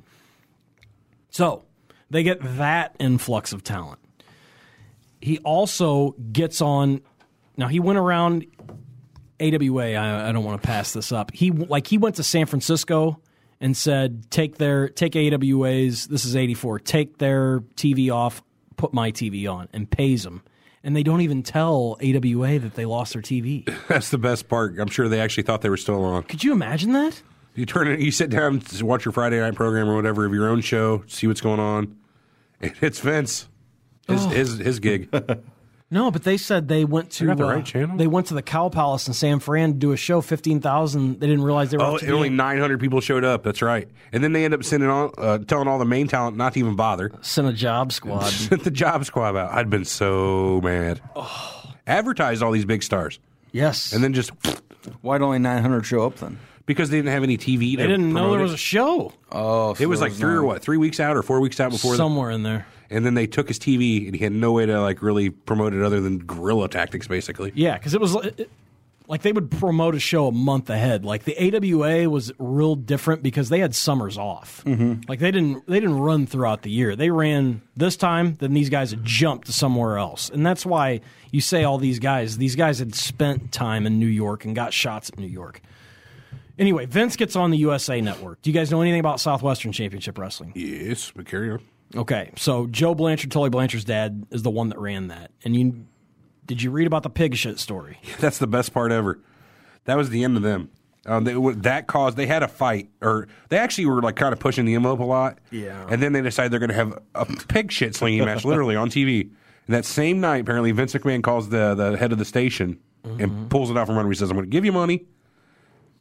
So they get that influx of talent. He also gets on. Now he went around AWA. I don't want to pass this up. He went to San Francisco and said, take AWA's. This is '84. Take their TV off. Put my TV on, and pays them. And they don't even tell AWA that they lost their TV. That's the best part. I'm sure they actually thought they were still on. Could you imagine that? You sit down to watch your Friday night program or whatever of your own show, see what's going on. It's Vince, his gig. No, but they said they went to the right channel. They went to the Cow Palace in San Fran to do a show. 15,000. They didn't realize they were. And only 900 people showed up. That's right. And then they end up telling all the main talent not to even bother. Sent a job squad. Sent the job squad out. I'd been so mad. Advertised all these big stars. Yes. And then just why'd only 900 show up then? Because they didn't have any TV. They didn't know there was a show. Oh, so it was like 3 weeks out or 4 weeks out before. Somewhere in there. And then they took his TV, and he had no way to like really promote it other than guerrilla tactics, basically. Yeah, because it was like they would promote a show a month ahead. Like the AWA was real different because they had summers off. Mm-hmm. Like they didn't run throughout the year. They ran this time, then these guys had jumped to somewhere else, and that's why you say all these guys. These guys had spent time in New York and got shots at New York. Anyway, Vince gets on the USA Network. Do you guys know anything about Southwestern Championship Wrestling? Yes, but carry on. Okay, so Joe Blanchard, Tully Blanchard's dad, is the one that ran that. And did you read about the pig shit story? That's the best part ever. That was the end of them. They had a fight, or they actually were like kind of pushing the envelope a lot. Yeah. And then they decided they're going to have a pig shit slinging match, literally on TV. And that same night, apparently, Vince McMahon calls the head of the station and pulls it out from under him. He says, "I'm going to give you money,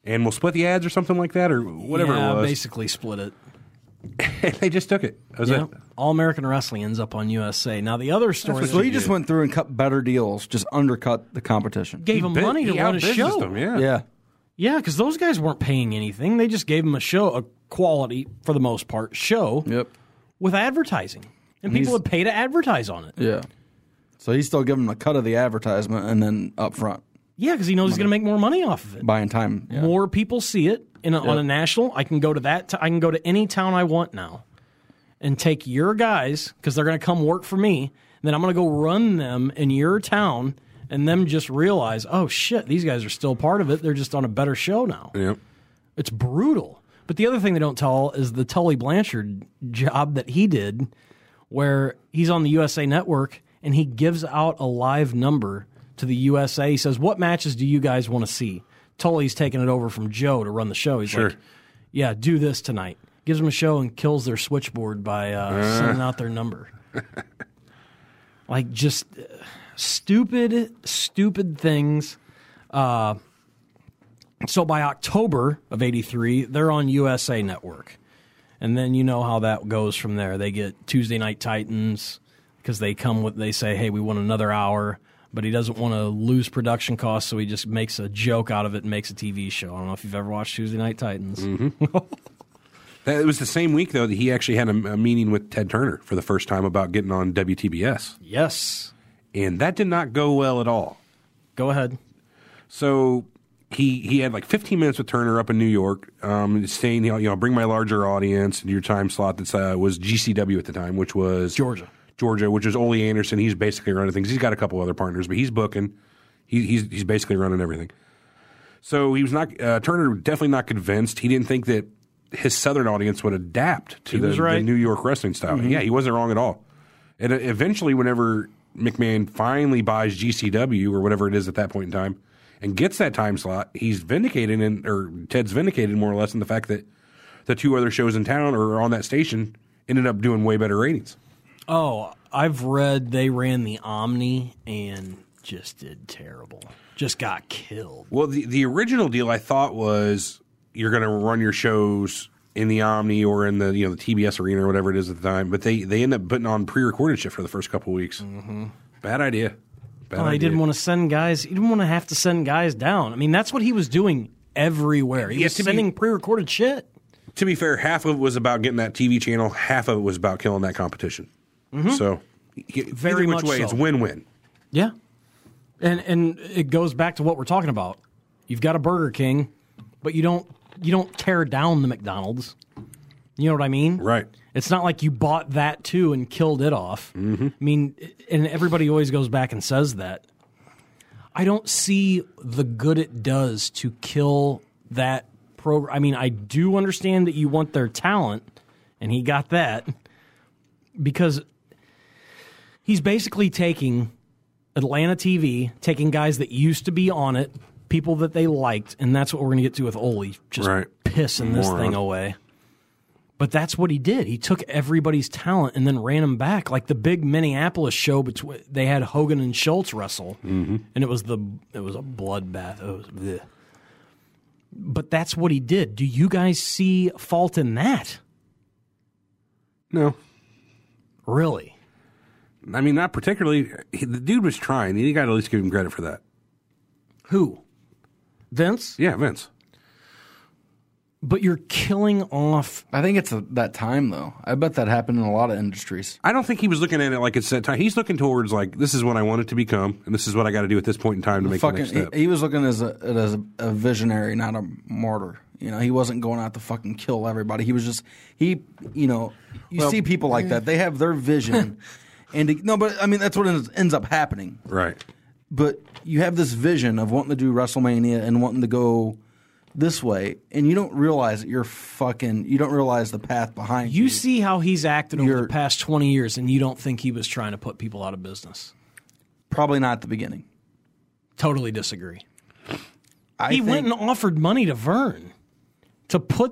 and we'll split the ads or something like that, or whatever it was. Basically split it. And they just took it. That was it. All American Wrestling ends up on USA. Now, the other story... So he just went through and cut better deals, just undercut the competition. Gave him money to run a show. Them, yeah. Yeah, because those guys weren't paying anything. They just gave him a show, a quality, for the most part, show with advertising. And people would pay to advertise on it. Yeah. So he's still giving them a cut of the advertisement and then up front. Yeah, because he knows he's going to make more money off of it. Buying time. Yeah. More people see it on a national. I can go to that. I can go to any town I want now and take your guys, because they're going to come work for me, and then I'm going to go run them in your town, and them just realize, oh, shit, these guys are still part of it. They're just on a better show now. Yep. It's brutal. But the other thing they don't tell is the Tully Blanchard job that he did, where he's on the USA Network, and he gives out a live number to the USA. He says, what matches do you guys want to see? Tully's taking it over from Joe to run the show. He's like, yeah, do this tonight. Gives them a show and kills their switchboard by sending out their number. Like, just stupid things. So by October of 83, they're on USA Network. And then you know how that goes from there. They get Tuesday Night Titans because they say, hey, we want another hour. But he doesn't want to lose production costs, so he just makes a joke out of it and makes a TV show. I don't know if you've ever watched Tuesday Night Titans. Mm-hmm. It was the same week, though, that he actually had a meeting with Ted Turner for the first time about getting on WTBS. Yes. And that did not go well at all. Go ahead. So he had like 15 minutes with Turner up in New York, saying, bring my larger audience into your time slot that was GCW at the time, which was Georgia, which is Ole Anderson. He's basically running things. He's got a couple other partners, but he's booking. He's basically running everything. So he was not Turner definitely not convinced. He didn't think that his Southern audience would adapt to the New York wrestling style. Mm-hmm. Yeah, he wasn't wrong at all. And eventually, whenever McMahon finally buys GCW or whatever it is at that point in time and gets that time slot, he's vindicated, or Ted's vindicated more or less in the fact that the two other shows in town or on that station ended up doing way better ratings. Oh, I've read they ran the Omni and just did terrible. Just got killed. Well, the original deal I thought was you're going to run your shows in the Omni or in the the TBS arena or whatever it is at the time, but they end up putting on pre-recorded shit for the first couple of weeks. Mm-hmm. Bad idea. He didn't want to send guys. He didn't want to have to send guys down. I mean, that's what he was doing everywhere. He was sending pre-recorded shit. To be fair, half of it was about getting that TV channel. Half of it was about killing that competition. Mm-hmm. So, very much way, it's win-win. Yeah, and it goes back to what we're talking about. You've got a Burger King, but you don't tear down the McDonald's. You know what I mean? Right. It's not like you bought that too and killed it off. Mm-hmm. I mean, and everybody always goes back and says that. I don't see the good it does to kill that program. I mean, I do understand that you want their talent, and he got that, because he's basically taking Atlanta TV, taking guys that used to be on it, people that they liked, and that's what we're going to get to with Ole, just pissing this thing away. But that's what he did. He took everybody's talent and then ran them back. Like the big Minneapolis show, they had Hogan and Schultz wrestle, and it was a bloodbath. But that's what he did. Do you guys see fault in that? No. Really? I mean, not particularly. The dude was trying. You got to at least give him credit for that. Who? Vince? Yeah, Vince. But you're killing off. I think it's that time, though. I bet that happened in a lot of industries. I don't think he was looking at it like it's that time. He's looking towards, like, this is what I want it to become, and this is what I got to do at this point in time to make the next step. He was looking as a visionary, not a martyr. He wasn't going out to fucking kill everybody. He was just, see people like that. They have their vision. But I mean, that's what ends up happening. Right. But you have this vision of wanting to do WrestleMania and wanting to go this way, and you don't realize that you don't realize the path behind you. You see how he's acted over the past 20 years, and you don't think he was trying to put people out of business? Probably not at the beginning. Totally disagree. He went and offered money to Vern to put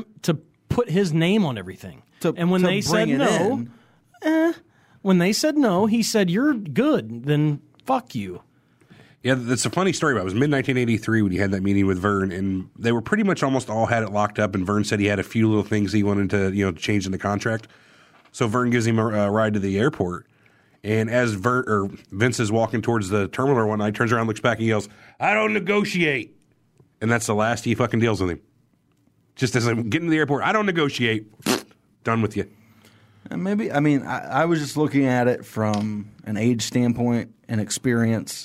his name on everything. And when they said no, he said, "You're good, then fuck you." Yeah, that's a funny story about it. It was mid-1983 when he had that meeting with Vern, and they were pretty much almost all had it locked up, and Vern said he had a few little things he wanted to, change in the contract. So Vern gives him a ride to the airport, and as Vince is walking towards the terminal or whatnot, he turns around, looks back, and yells, "I don't negotiate." And that's the last he fucking deals with him. Just as I'm getting to the airport, "I don't negotiate." Done with you. And maybe, I was just looking at it from an age standpoint and experience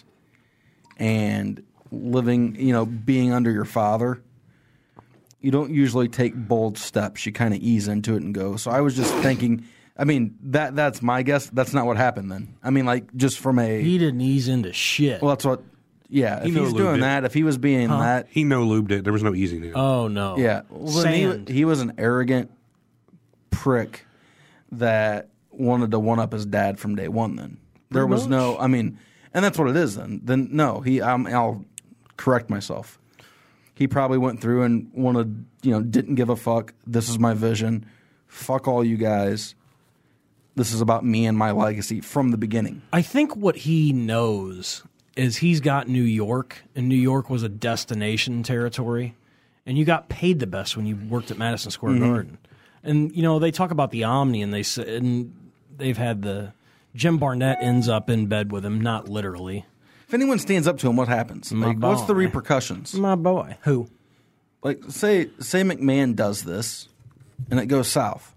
and living, being under your father. You don't usually take bold steps. You kind of ease into it and go. So I was just thinking, that's my guess. That's not what happened then. Just from a... He didn't ease into shit. Well, that's what... Yeah, if he's doing that, if he was being that... He no-lubed it. There was no easing it. Oh, no. Yeah. Well, then he was an arrogant prick that wanted to one-up his dad from day one then. There was no... and that's what it is then. Then, no, I'll correct myself. He probably went through and wanted, didn't give a fuck. This is my vision. Fuck all you guys. This is about me and my legacy from the beginning. I think what he knows is he's got New York, and New York was a destination territory, and you got paid the best when you worked at Madison Square Garden. And, they talk about the Omni, and they've had the... Jim Barnett ends up in bed with him, not literally. If anyone stands up to him, what happens? What's the repercussions? My boy. Who? Say McMahon does this, and it goes south.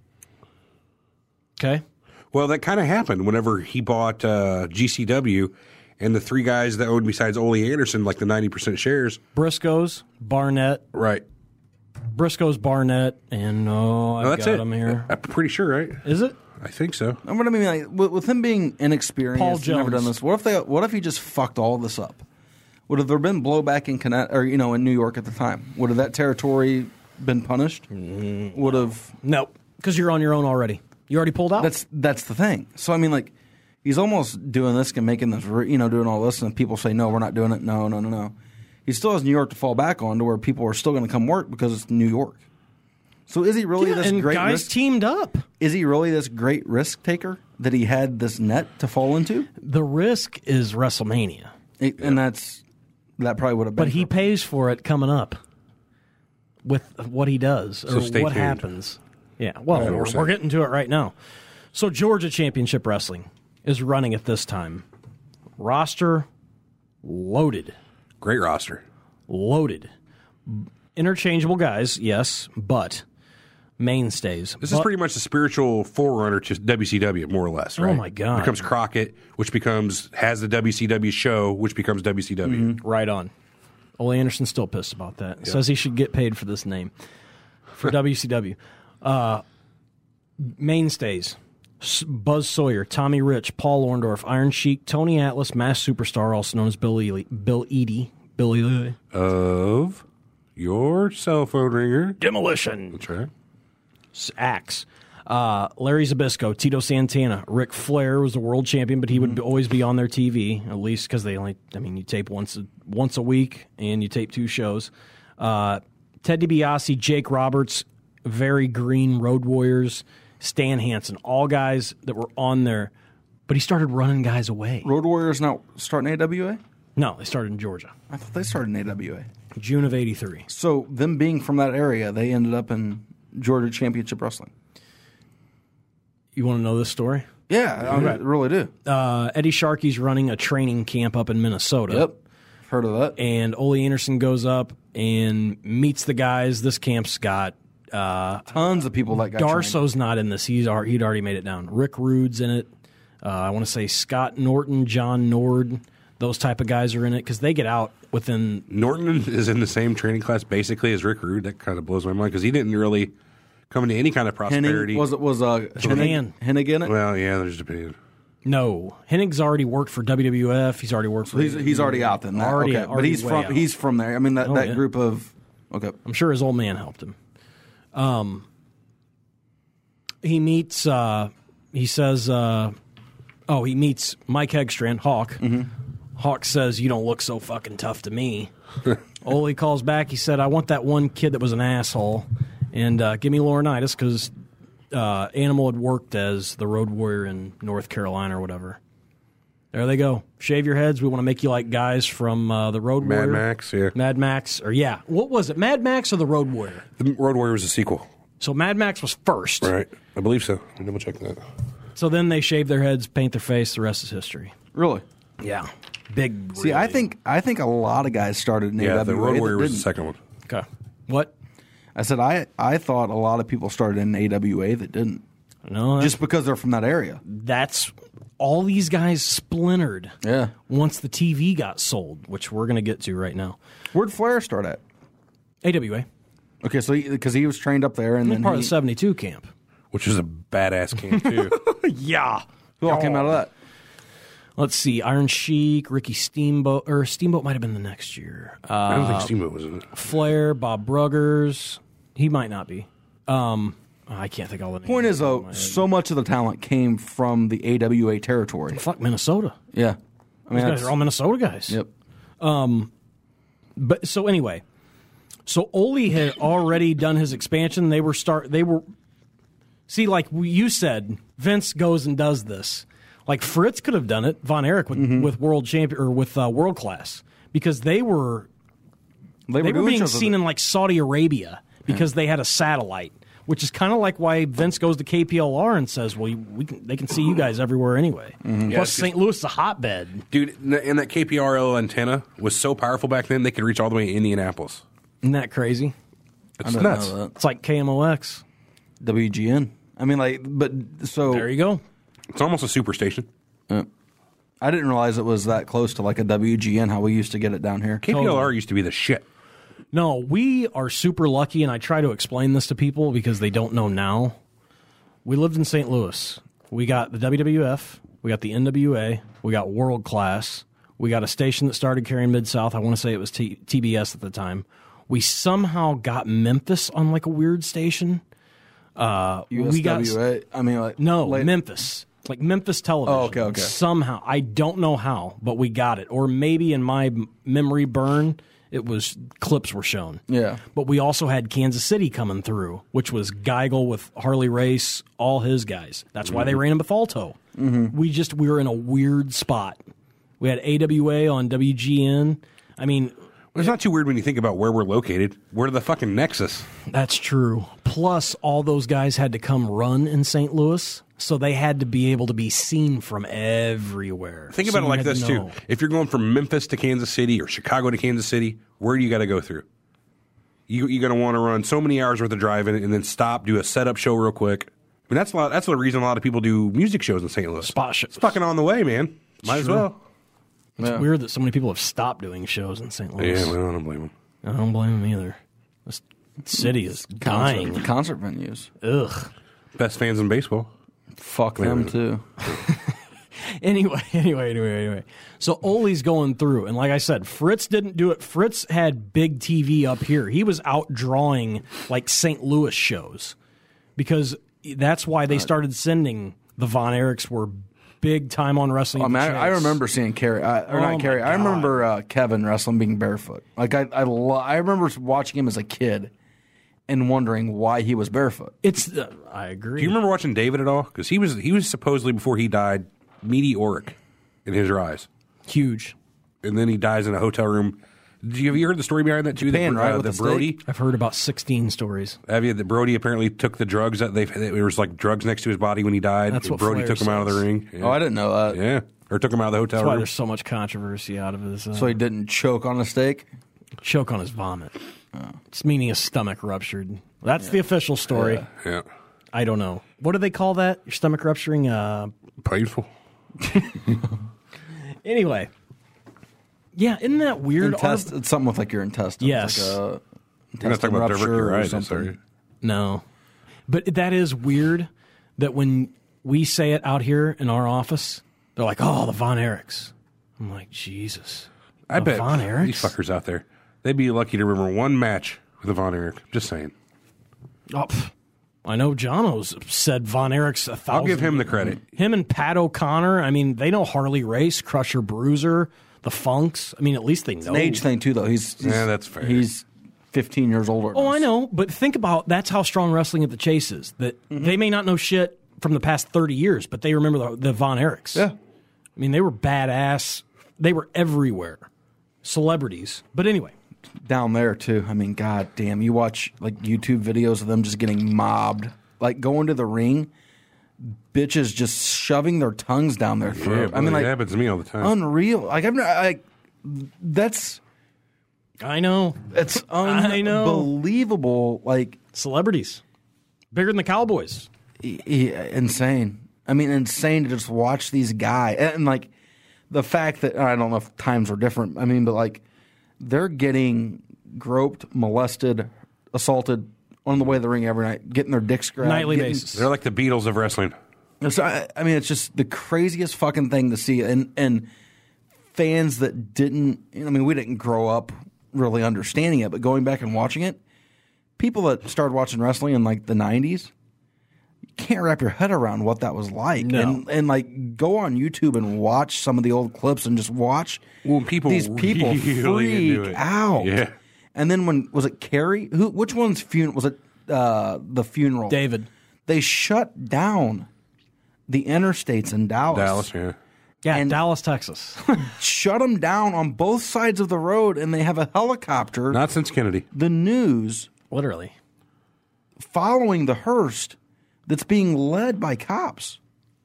Okay. Well, that kind of happened whenever he bought GCW, and the three guys that owned besides Ole Anderson, the 90% shares. Briscoes, Barnett. Right. Briscoes, Barnett, and I've got him here. I'm pretty sure, right? Is it? I think so. What I mean, with him being inexperienced, Paul Jones. Never done this. What if he just fucked all this up? Would have there been blowback in in New York at the time? Would have that territory been punished? Would have no, because you're on your own already. You already pulled out. That's the thing. So he's almost doing this and making this, doing all this, and people say no, we're not doing it. No. He still has New York to fall back on, to where people are still going to come work because it's New York. So is he really this great guys risk? Teamed up? Is he really this great risk taker that he had this net to fall into? The risk is WrestleMania. And that probably would have been. But he pays for it coming up with what he does or stay what tuned. happens. Yeah, well, we're getting to it right now. So Georgia Championship Wrestling is running at this time. Roster loaded. Great roster. Loaded. Interchangeable guys, yes, but mainstays. This is pretty much the spiritual forerunner to WCW, more or less, right? Oh, my God. It becomes Crockett, which has the WCW show, which becomes WCW. Mm-hmm. Right on. Ole Anderson's still pissed about that. Yep. Says he should get paid for this name. For WCW. Mainstays. Buzz Sawyer, Tommy Rich, Paul Orndorff, Iron Sheik, Tony Atlas, Masked Superstar, also known as Bill Eadie. Of your cell phone ringer. Demolition. That's right. Axe. Larry Zbyszko, Tito Santana, Ric Flair was the world champion, but he would always be on their TV, at least because they only, you tape once a week and you tape 2 shows. Ted DiBiase, Jake Roberts, Very Green, Road Warriors, Stan Hansen, all guys that were on there, but he started running guys away. Road Warriors not starting AWA? No, they started in Georgia. I thought they started in AWA. June of '83. So them being from that area, they ended up in Georgia Championship Wrestling. You want to know this story? Yeah, I really do. Eddie Sharkey's running a training camp up in Minnesota. Yep, heard of that. And Ole Anderson goes up and meets the guys. This camp's got tons of people that got Darso's trained. Not in this. He'd already made it down. Rick Rude's in it. I want to say Scott Norton, John Nord. Those type of guys are in it because they get out within... Norton is in the same training class basically as Rick Rude. That kind of blows my mind because he didn't really come into any kind of prosperity. Was Japan. Hennig in it? Well, yeah, there's Japan. No. Hennig's already worked for WWF. He's already worked for... He's already out then. Already but he's from there. I mean, that group of... Okay. I'm sure his old man helped him. He meets... he says... he meets Mike Hegstrand, Hawk. Mm-hmm. Hawk says, "You don't look so fucking tough to me." Ole calls back. He said, "I want that one kid that was an asshole, and give me Laurinaitis," because Animal had worked as the Road Warrior in North Carolina or whatever. There they go. Shave your heads. We want to make you like guys from the Road Warrior. Mad Max, yeah. Mad Max, or yeah. What was it, Mad Max or the Road Warrior? The Road Warrior was a sequel. So Mad Max was first. Right. I believe so. Let me double check that. So then they shave their heads, paint their face. The rest is history. Really? Yeah. Big. See, really. I think a lot of guys started in AWA. The Road Warrior was the second one. Okay. What? I said I thought a lot of people started in AWA that didn't. No. Just because they're from that area. That's all these guys splintered. Yeah. Once the TV got sold, which we're going to get to right now. Where'd Flair start at? AWA. Okay, so because he was trained up there, and then part of the 72 camp, which is a badass camp too. Yeah. Who all came out of that? Let's see, Iron Sheik, Ricky Steamboat, or Steamboat might have been the next year. I don't think Steamboat was in it. Flair, Bob Bruggers, he might not be. I can't think all the names. Point is, though, so much of the talent came from the AWA territory. Fuck Minnesota. Yeah, I mean, these guys are all Minnesota guys. Yep. But so anyway, so Ole had already done his expansion. They were see, like you said, Vince goes and does this. Like Fritz could have done it, Von Erich with World Champion or with World Class, because they were being seen in like Saudi Arabia because they had a satellite, which is kind of like why Vince goes to KPLR and says, "Well, they can see you guys everywhere anyway." Plus, St. Louis is a hotbed, dude. And that KPRL antenna was so powerful back then; they could reach all the way to Indianapolis. Isn't that crazy? It's nuts. It's like KMOX, WGN. I mean, like, but so there you go. It's almost a superstation. I didn't realize it was that close to like a WGN, how we used to get it down here. KPLR used to be the shit. No, we are super lucky, and I try to explain this to people because they don't know now. We lived in St. Louis. We got the WWF, we got the NWA, we got World Class, we got a station that started carrying Mid-South. I want to say it was TBS at the time. We somehow got Memphis on like a weird station. USWA? I mean, like... No, Memphis. Like Memphis Television. Oh, okay. Somehow. I don't know how, but we got it. Or maybe in my memory burn, it was clips were shown. Yeah. But we also had Kansas City coming through, which was Geigel with Harley Race, all his guys. That's why they ran in Bethalto. We were in a weird spot. We had AWA on WGN. I mean... It's not too weird when you think about where we're located. We're the fucking nexus. That's true. Plus, all those guys had to come run in St. Louis, so they had to be able to be seen from everywhere. Think about it like this, too. If you're going from Memphis to Kansas City or Chicago to Kansas City, where do you got to go through? You're going to want to run so many hours worth of driving and then stop, do a setup show real quick. I mean, that's the reason a lot of people do music shows in St. Louis. Spot shows. It's fucking on the way, man. Might as well. It's weird that so many people have stopped doing shows in St. Louis. Yeah, well, I don't blame them. I don't blame them either. This city is dying. Concert venues. Ugh. Best fans in baseball. Fuck them, too. Anyway. So Ole's going through, and like I said, Fritz didn't do it. Fritz had big TV up here. He was out drawing like St. Louis shows because that's why they started sending the Von Erichs were big time on wrestling. Oh, man, I remember seeing Kerry, not Kerry. I remember Kevin wrestling being barefoot. Like I remember watching him as a kid and wondering why he was barefoot. I agree. Do you remember watching David at all? Because he was supposedly before he died meteoric in his rise, huge, and then he dies in a hotel room. Have you heard the story behind that too? Right, the Brody. I've heard about 16 stories. Have you? The Brody apparently took the drugs that there was like drugs next to his body when he died. That's what Brody Flair took him out of the ring. Yeah. Oh, I didn't know that. Yeah, or took him out of the hotel That's why room. there's so much controversy out of his. So he didn't choke on a steak? Choke on his vomit. It's meaning his stomach ruptured. That's the official story. Yeah. I don't know. What do they call that? Your stomach rupturing? Painful. Anyway. Yeah, isn't that weird? It's something with like your intestines. Yes. Like You're not talking about diverticulitis, or something. No. But that is weird that when we say it out here in our office, they're like, oh, the Von Erichs. I'm like, Jesus. I bet Von Erichs? these fuckers out there, they'd be lucky to remember one match with a Von Erich. Just saying. Oh, I know Jono's said Von Erichs 1,000. I'll give him the credit. Him and Pat O'Connor, I mean, they know Harley Race, Crusher Bruiser, the Funks. I mean, at least they know. It's an age thing, too, though. He's that's fair. He's 15 years older. Oh, I know. But think about that's how strong wrestling at the Chase is. That they may not know shit from the past 30 years, but they remember the Von Erichs. Yeah. I mean, they were badass. They were everywhere. Celebrities. But anyway. Down there, too. I mean, god damn. You watch like YouTube videos of them just getting mobbed. Like going to the ring, bitches just shoving their tongues down their throat. Yeah, I mean, like, it happens to me all the time. Unreal. Like, that's... I know. It's unbelievable. Like, celebrities. Bigger than the Cowboys. Insane. I mean, insane to just watch these guys. And like, the fact that, I don't know if times are different, I mean, but like, they're getting groped, molested, assaulted on the way to the ring every night, getting their dicks grabbed. Nightly basis. They're like the Beatles of wrestling. So, I mean, it's just the craziest fucking thing to see. And fans that didn't, I mean, we didn't grow up really understanding it, but going back and watching it, people that started watching wrestling in like the 90s, can't wrap your head around what that was like. No. And like go on YouTube and watch some of the old clips and just watch these people really freak out. Yeah. And then when was it Carrie? Which one's funeral? Was it the funeral? David. They shut down the interstates in Dallas. Yeah. Yeah, And- Dallas, Texas. Shut them down on both sides of the road, and they have a helicopter. Not since Kennedy. The news Literally. following the hearse that's being led by cops.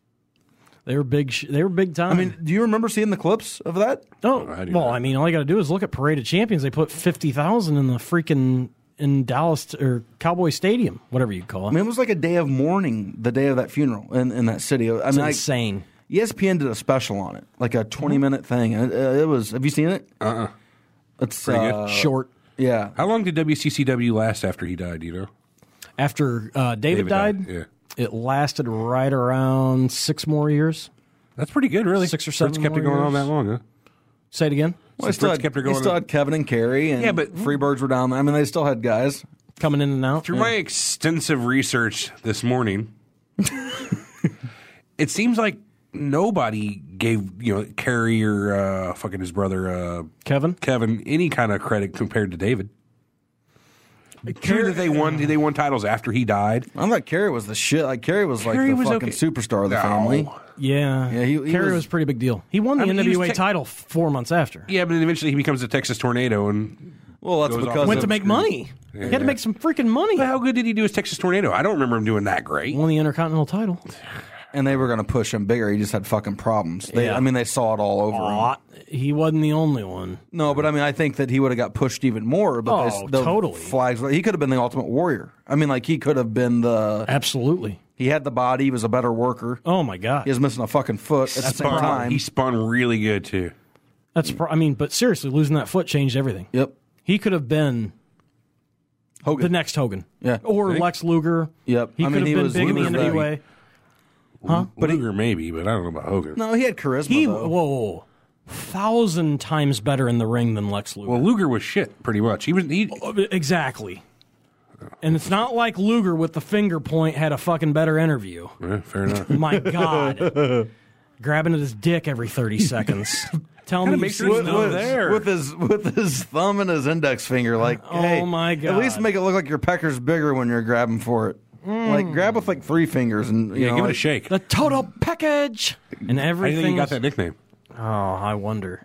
They were big. They were big time. I mean, do you remember seeing the clips of that? oh, I do well, not. I mean, all you got to do is look at Parade of Champions. They put 50,000 in the freaking in Dallas or Cowboy Stadium, whatever you call it. I mean, it was like a day of mourning the day of that funeral in that city. I It's mean, insane. ESPN did a special on it, like a 20-minute thing. And it was. Have you seen it? It's Pretty good. Short. Yeah. How long did WCCW last after he died, do you know? After David died, Yeah. it lasted right around 6 more years. That's pretty good, really. 6 or 7 Fritz kept it more going on years. that long, huh? Say it again. Well, he So Fritz kept her going. He still had Kevin and Kerry, and Yeah, but- Freebirds were down there. I mean, they still had guys. Coming in and out. Through my extensive research this morning, it seems like nobody gave, Kerry or fucking his brother Kevin. any kind of credit compared to David. True that they won titles after he died. I thought Kerry was the shit. Like Kerry was like Kerry the was fucking okay. superstar of the No. family. Yeah. Yeah, he Kerry was- was a pretty big deal. He won the I mean, he was NWA title 4 months after. Yeah, but then eventually he becomes the Texas Tornado and Well, that's Goes because off. Went of- to make money. He had to make some freaking money. But how good did he do as Texas Tornado? I don't remember him doing that great. Won the Intercontinental title. and they were going to push him bigger. He just had fucking problems. Yeah. I mean, they saw it all over him. He wasn't the only one. No, but I mean, I think that he would have got pushed even more. But the totally. Flags. He could have been the Ultimate Warrior. I mean, like he could have been the. Absolutely. He had the body. He was a better worker. Oh my god. He was missing a fucking foot at the same time. He spun really good too. I mean, but seriously, losing that foot changed everything. Yep. He could have been Hogan. the next Hogan. Yeah. Or Think? Lex Luger. Yep. He I could mean, have he been was- big in the he was NWA. Huh? But Luger maybe, but I don't know about Hogan. No, he had charisma. He though. whoa, 1,000 times better in the ring than Lex Luger. Well, Luger was shit, pretty much. He Exactly. And it's not like Luger with the finger point had a fucking better interview. fair enough. My God. Grabbing at his dick every 30 seconds. Tell me makes you've sure seen he's not those. there. with his thumb and his index finger, like, Oh, hey, my God. At least make it look like your pecker's bigger when you're grabbing for it. Like grab with like 3 fingers and you Yeah, know, give it a like- shake. The total package. And How do you everything. think you got that nickname? Oh, I wonder.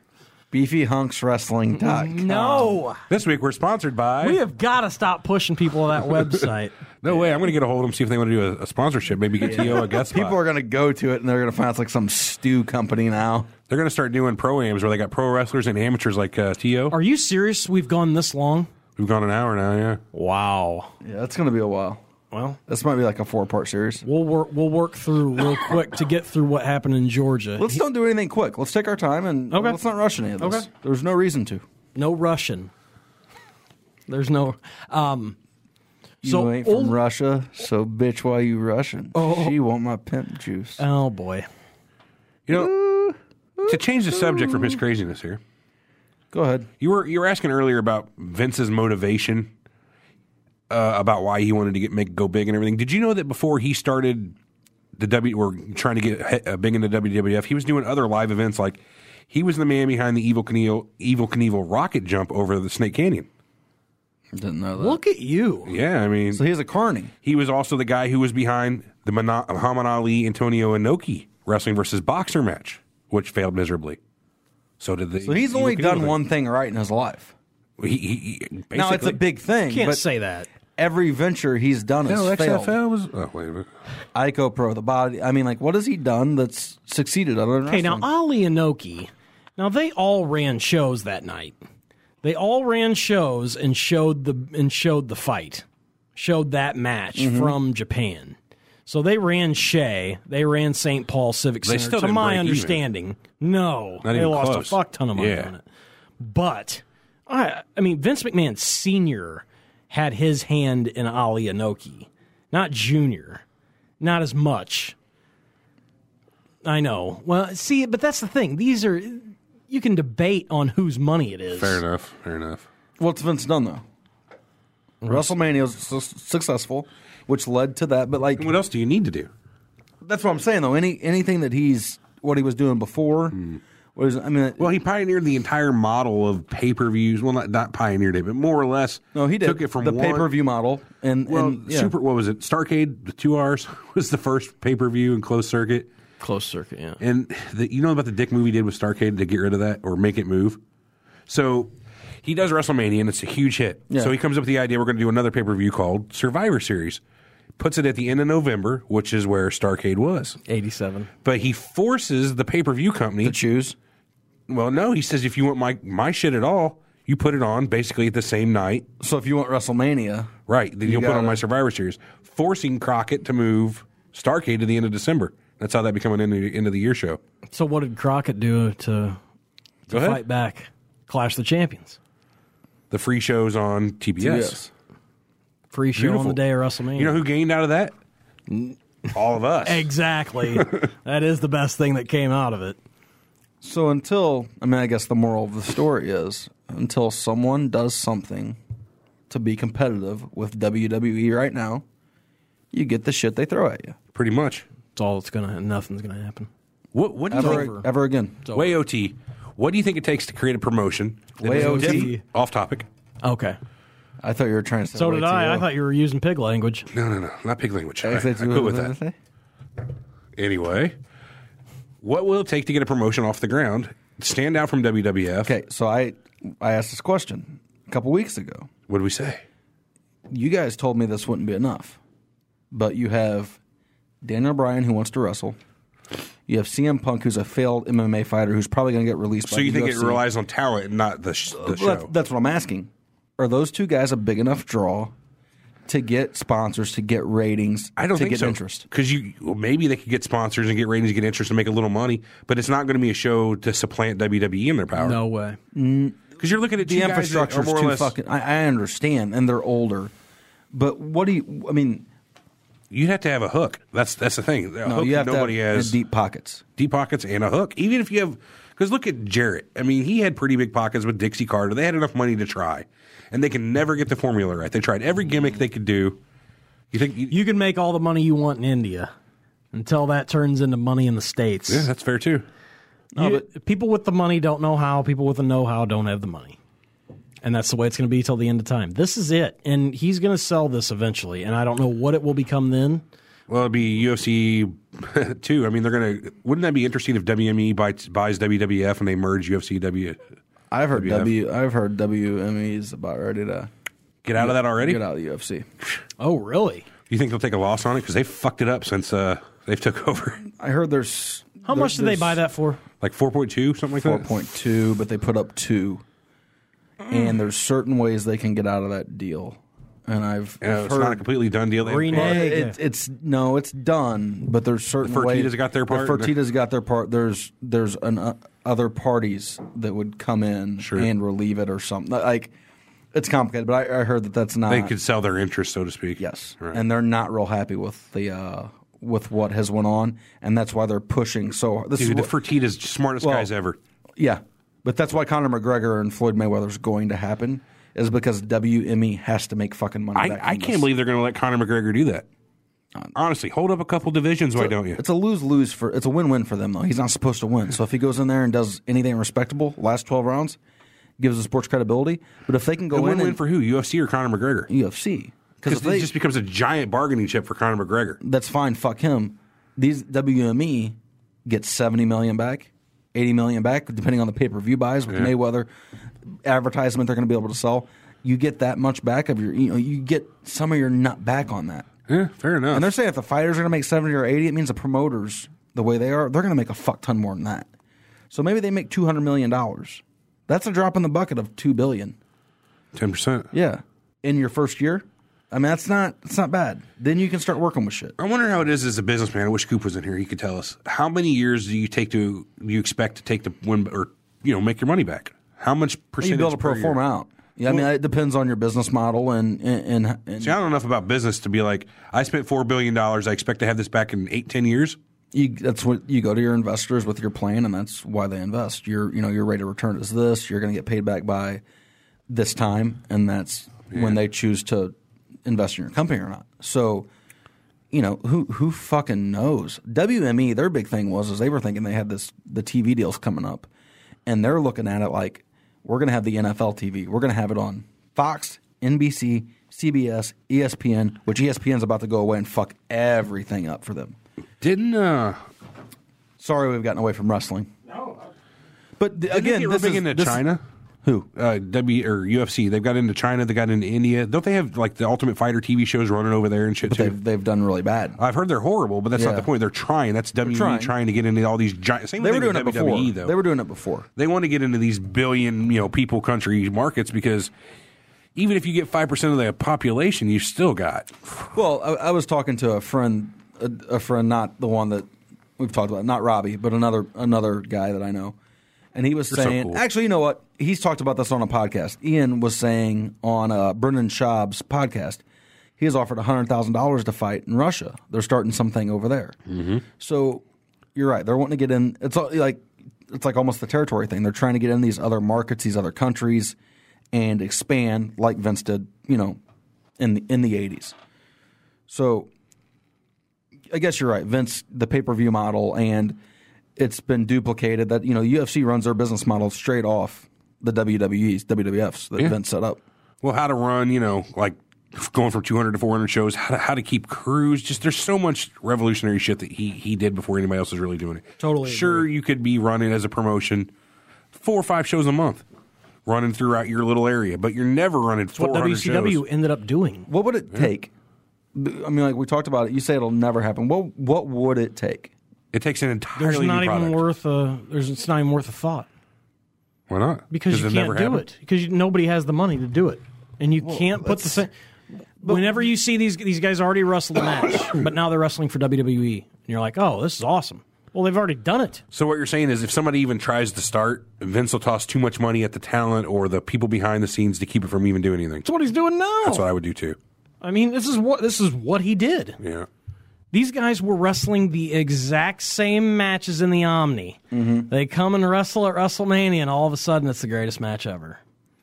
BeefyHunksWrestling.com. No. This week we're sponsored by. We have got to stop pushing people to that website. No way. I'm going to get a hold of them, see if they want to do a sponsorship. Maybe get T.O. a guest spot. People are going to go to it and they're going to find it's like some stew company now. They're going to start doing pro-ams where they got pro wrestlers and amateurs like T.O. Are you serious? We've gone this long? We've gone an hour now, yeah. Wow. Yeah, that's going to be a while. Well, This might be like a 4-part series. we'll work through real quick to get through what happened in Georgia. Let's don't do anything quick. Let's take our time and Okay. let's not rush any of this. Okay. There's no reason to. No Russian. There's no. You So ain't from old- Russia, so bitch, why you Russian? Oh. She want my pimp juice. Oh boy. You know, to change the subject from his craziness here, Go ahead. you were asking earlier about Vince's motivation, about why he wanted to go big and everything. Did you know that before he started trying to get big into WWF, he was doing other live events, like he was the man behind the Evil Knievel rocket jump over the Snake Canyon. Didn't know that. Look at you. Yeah, I mean, So he's a carny. he was also the guy who was behind the Muhammad Ali Antonio Inoki wrestling versus boxer match which failed miserably. So did the. So he's only done one thing right in his life. He now it's a big thing. Can't say that. Every venture he's done has failed. XFL was. Oh wait a minute. Ico Pro, the body. I mean, like, what has he done that's succeeded other than Okay, wrestling? now Ali Inoki. Now they all ran shows that night. They all ran shows and showed the fight, showed that match from Japan. So they ran Shea, they ran St. Paul Civic Center. Still to didn't my break understanding, even. No, Not they even lost close. a fuck ton of money on it. But I mean, Vince McMahon Sr. had his hand in Ali Inoki, not Junior, not as much. I know. Well, see, but that's the thing. These are. You can debate on whose money it is. Fair enough. What's Vince done, though? WrestleMania was successful, which led to that. But, like, What else do you need to do? that's what I'm saying, though. Anything that what he was doing before, Well, he pioneered the entire model of pay-per-views. Well, not pioneered it, but more or less. no, he did. Took it from the one, pay-per-view model. And yeah. What was it? Starrcade, the 2 hours, was the first pay-per-view in closed circuit. Closed circuit, yeah. And you know about the dick move he did with Starrcade to get rid of that or make it move? So he does WrestleMania, and it's a huge hit. Yeah. So he comes up with the idea we're going to do another pay-per-view called Survivor Series. Puts it at the end of November, which is where Starrcade was. 87. But he forces the pay-per-view company to choose. Well, no, he says if you want my shit at all, you put it on basically at the same night. So if you want WrestleMania, right, then you'll put on my Survivor Series, forcing Crockett to move Starrcade to the end of December. That's how that became an end of the year show. So what did Crockett do to fight back? Clash of the Champions. The free shows on TBS. Free show on the day of WrestleMania. You know who gained out of that? All of us. Exactly. That is the best thing that came out of it. So I guess the moral of the story is, until someone does something to be competitive with WWE right now, you get the shit they throw at you. Pretty much. It's all it's gonna. Nothing's gonna happen. What do you think? Ever again? Way OT. What do you think it takes to create a promotion? Way OT. Off topic. Okay. I thought you were trying to say. So did I. I thought you were using pig language. No, not pig language. I quit with that. Anyway, what will it take to get a promotion off the ground? Stand out from WWF. Okay, so I asked this question a couple weeks ago. What did we say? You guys told me this wouldn't be enough, but you have Daniel Bryan who wants to wrestle. You have CM Punk, who's a failed MMA fighter, who's probably going to get released by the UFC. So you think it relies on talent and not the show? That's what I'm asking. Are those two guys a big enough draw to get sponsors, to get ratings, I don't to think get so. interest? Because maybe they could get sponsors and get ratings, get interest, and make a little money, but it's not going to be a show to supplant WWE in their power. No way. Because you're looking at The two infrastructure guys is that are more too or less, fucking. I understand, and they're older, but what do you? I mean, you have to have a hook. That's the thing. no, you have nobody to have has deep pockets. Deep pockets and a hook. Even if you have, because look at Jarrett. I mean, he had pretty big pockets with Dixie Carter. They had enough money to try, and they can never get the formula right. They tried every gimmick they could do. You think you can make all the money you want in India until that turns into money in the States? Yeah, that's fair too. People with the money don't know how. People with the know-how don't have the money. And that's the way it's going to be till the end of time. This is it. And he's going to sell this eventually. And I don't know what it will become then. Well, it'll be UFC 2. I mean, they're going to. Wouldn't that be interesting if WME buys WWF and they merge UFC I've heard WME's about ready to get out of that already. Get out of the UFC. Oh, really? You think they'll take a loss on it because they fucked it up since they've took over? I heard there's. How much did they buy that for? Like 4.2, something like that. 4.2, but they put up 2. And there's certain ways they can get out of that deal. And I've heard it's not a completely done deal. It's done, but there's certain ways. Fertitta's got their part. Fertitta's got their part. There's other parties that would come in and relieve it or something. Like, it's complicated, but I heard that's not. They could sell their interest, so to speak. Yes, right. And they're not real happy with the with what has went on, and that's why they're pushing so hard. The Fertitta's smartest guys ever. Yeah, but that's why Conor McGregor and Floyd Mayweather's going to happen. Is because WME has to make fucking money back. I can't believe they're going to let Conor McGregor do that. Honestly, hold up a couple divisions. Why don't you? It's a lose-lose it's a win-win for them though. He's not supposed to win. So if he goes in there and does anything respectable, last 12 rounds, gives the sports credibility. But if they can go win for who? UFC or Conor McGregor? UFC. Because it just becomes a giant bargaining chip for Conor McGregor. That's fine. Fuck him. These WME get $70 million back. $80 million back, depending on the pay-per-view buys with Mayweather advertisement they're going to be able to sell. You get that much back of your, you get some of your nut back on that. Yeah, fair enough. And they're saying if the fighters are going to make 70 or 80, it means the promoters, the way they are, they're going to make a fuck ton more than that. So maybe they make $200 million. That's a drop in the bucket of $2 billion. 10%. Yeah. In your first year? I mean, it's not bad. Then you can start working with shit. I wonder how it is as a businessman. I wish Coop was in here. He could tell us. How many years do you expect to take to win or make your money back? How much percentage? You build a pro forma out. Yeah, I mean, it depends on your business model and see, I don't know enough about business to be like, I spent $4 billion. I expect to have this back in 8-10 years. That's what you go to your investors with your plan, and that's why they invest. Your rate of return is this. You're going to get paid back by this time, and that's when they choose to invest in your company or not. So, who fucking knows? WME, their big thing was they were thinking they had the TV deals coming up, and they're looking at it like, we're going to have the NFL TV. We're going to have it on Fox, NBC, CBS, ESPN, which ESPN's about to go away and fuck everything up for them. Sorry we've gotten away from wrestling. No. But again, this is into China. Who? UFC. They've got into China. They got into India. Don't they have like the Ultimate Fighter TV shows running over there and shit but too? They've done really bad. I've heard they're horrible, but that's not the point. They're trying. That's WWE trying to get into all these giant. Same they thing were doing with it WWE, before. though. They were doing it before. They want to get into these billion people country markets because even if you get 5% of the population, you still got. Well, I was talking to a friend, not the one that we've talked about, not Robbie, but another guy that I know. And he was saying, so cool. Actually, you know what? He's talked about this on a podcast. Ian was saying on Brendan Schaub's podcast, he has offered $100,000 to fight in Russia. They're starting something over there. Mm-hmm. So you're right. They're wanting to get in. It's like almost the territory thing. They're trying to get in these other markets, these other countries, and expand like Vince did, in the 80s. So I guess you're right. Vince, the pay-per-view model, and it's been duplicated that, UFC runs their business model straight off the WWF's that Vince set up. Well, how to run, like going from 200 to 400 shows, how to keep crews. Just there's so much revolutionary shit that he did before anybody else was really doing it. Totally. Sure, agree. You could be running as a promotion 4 or 5 shows a month, running throughout your little area, but you're never running 400 shows. What WCW ended up doing. What would it take? I mean, like we talked about it. You say it'll never happen. What would it take? It takes an entirely new product. It's not even worth a thought. Why not? Because you can't do it. Because nobody has the money to do it, and you can't put the same. Whenever you see these guys already wrestled a match, but now they're wrestling for WWE, and you're like, oh, this is awesome. Well, they've already done it. So what you're saying is if somebody even tries to start, Vince will toss too much money at the talent or the people behind the scenes to keep it from even doing anything. That's what he's doing now. That's what I would do too. I mean, this is what he did. Yeah. These guys were wrestling the exact same matches in the Omni. Mm-hmm. They come and wrestle at WrestleMania, and all of a sudden, it's the greatest match ever.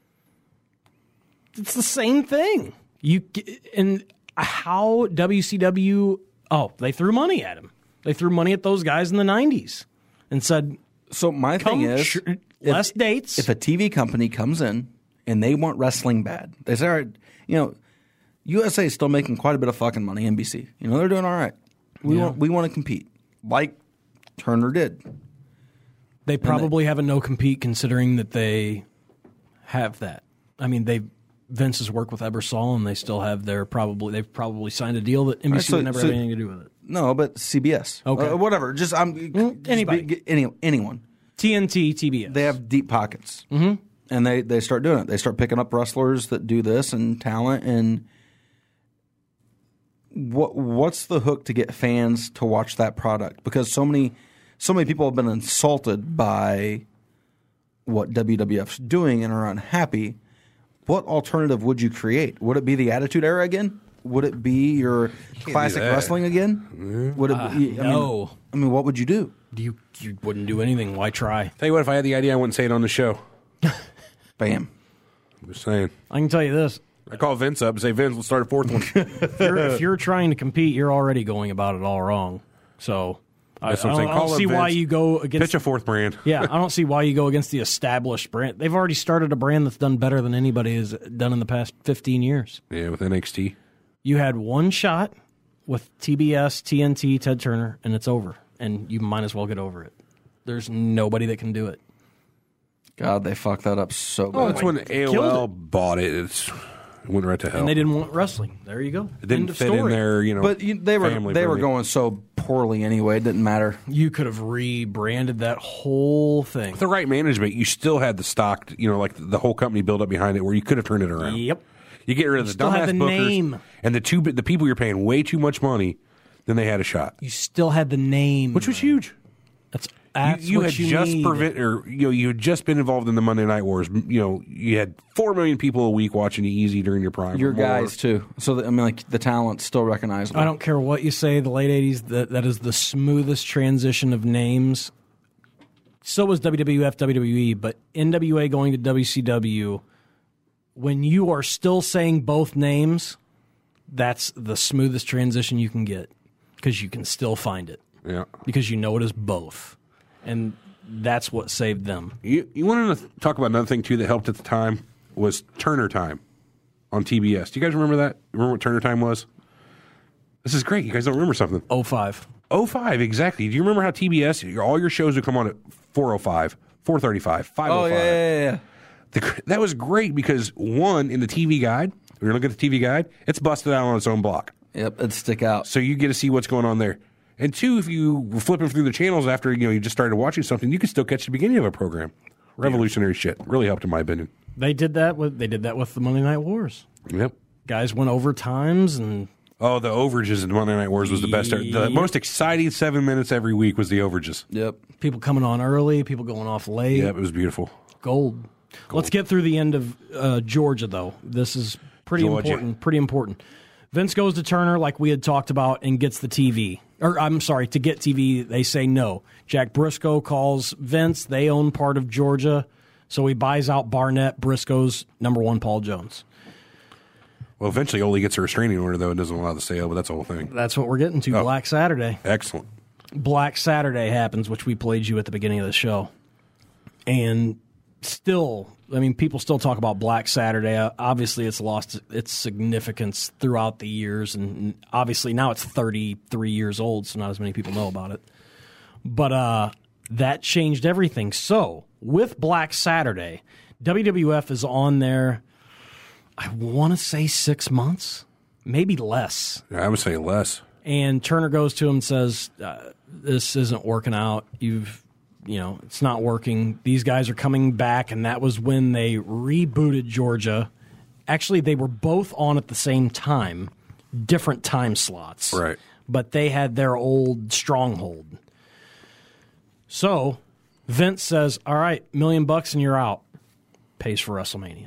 It's the same thing. And how WCW? Oh, they threw money at him. They threw money at those guys in the 90s and said, "So my thing is, less dates." If a TV company comes in and they want wrestling bad, they say, "All right, USA is still making quite a bit of fucking money. NBC, they're doing all right. We want to compete, like Turner did. They probably have a no compete, considering that they have that. I mean, Vince has worked with Ebersol, and they still have they've probably signed a deal that NBC would never have anything to do with it. No, but CBS, okay, whatever. Just anybody, anyone. TNT, TBS. They have deep pockets, and they start doing it. They start picking up wrestlers that do this and talent and. What's the hook to get fans to watch that product? Because so many people have been insulted by what WWF's doing and are unhappy. What alternative would you create? Would it be the Attitude Era again? Would it be your classic wrestling again? Would it be? No. I mean, what would you do? You wouldn't do anything. Why try? Tell you what, if I had the idea, I wouldn't say it on the show. Bam. I'm just saying. I can tell you this. I call Vince up and say, Vince, let's start a fourth one. If you're trying to compete, you're already going about it all wrong. So I don't see why you go against... Pitch a fourth brand. Yeah, I don't see why you go against the established brand. They've already started a brand that's done better than anybody has done in the past 15 years. Yeah, with NXT. You had one shot with TBS, TNT, Ted Turner, and it's over. And you might as well get over it. There's nobody that can do it. God, they fucked that up so bad. That's when AOL bought it. It went right to hell. And they didn't want wrestling. There you go. It didn't fit in there, But they were going so poorly anyway. It didn't matter. You could have rebranded that whole thing. With the right management, you still had the stock, like the whole company built up behind it, where you could have turned it around. Yep. You get rid of the dumbass bookers name. and the people you're paying way too much money, then they had a shot. You still had the name, which was huge. That's you what had you just need. you had just been involved in the Monday Night Wars. You had 4 million people a week watching you easy during your prime. Your guys too. So the talent's still recognizable. I don't care what you say. The late '80s, that is the smoothest transition of names. So was WWF, WWE, but NWA going to WCW. When you are still saying both names, that's the smoothest transition you can get because you can still find it. Yeah. Because you know it is both. And that's what saved them. You wanted to talk about another thing, too, that helped at the time was Turner Time on TBS. Do you guys remember that? Remember what Turner Time was? This is great. You guys don't remember something. 05. 05, exactly. Do you remember how TBS, all your shows would come on at 4:05, 4:35, 5:05? Oh, yeah. That was great because, one, in the TV guide, when you're looking at the TV guide, it's busted out on its own block. Yep, it'd stick out. So you get to see what's going on there. And two, if you were flipping through the channels after you just started watching something, you could still catch the beginning of a program. Revolutionary shit. Really helped in my opinion. They did that with the Monday Night Wars. Yep. Guys went overtimes and the overages in Monday Night Wars was the best. The most exciting 7 minutes every week was the overages. Yep. People coming on early, people going off late. Yep, it was beautiful. Gold. Let's get through the end of Georgia, though. This is pretty important. Pretty important. Vince goes to Turner, like we had talked about, and gets the TV. Or, I'm sorry, to get TV, they say no. Jack Briscoe calls Vince. They own part of Georgia. So he buys out Barnett, Briscoe's #1 Paul Jones. Well, eventually Ole gets a restraining order, though, and doesn't allow the sale, but that's the whole thing. That's what we're getting to, Black Saturday. Excellent. Black Saturday happens, which we played you at the beginning of the show. And still, people still talk about Black Saturday. Obviously, it's lost its significance throughout the years, and obviously now it's 33 years old, so not as many people know about it. But that changed everything. So, with Black Saturday, WWF is on there, I want to say 6 months, maybe less. Yeah, I would say less. And Turner goes to him and says, this isn't working out. It's not working. These guys are coming back, and that was when they rebooted Georgia. Actually, they were both on at the same time, different time slots. Right. But they had their old stronghold. So, Vince says, all right, $1 million and you're out. Pays for WrestleMania.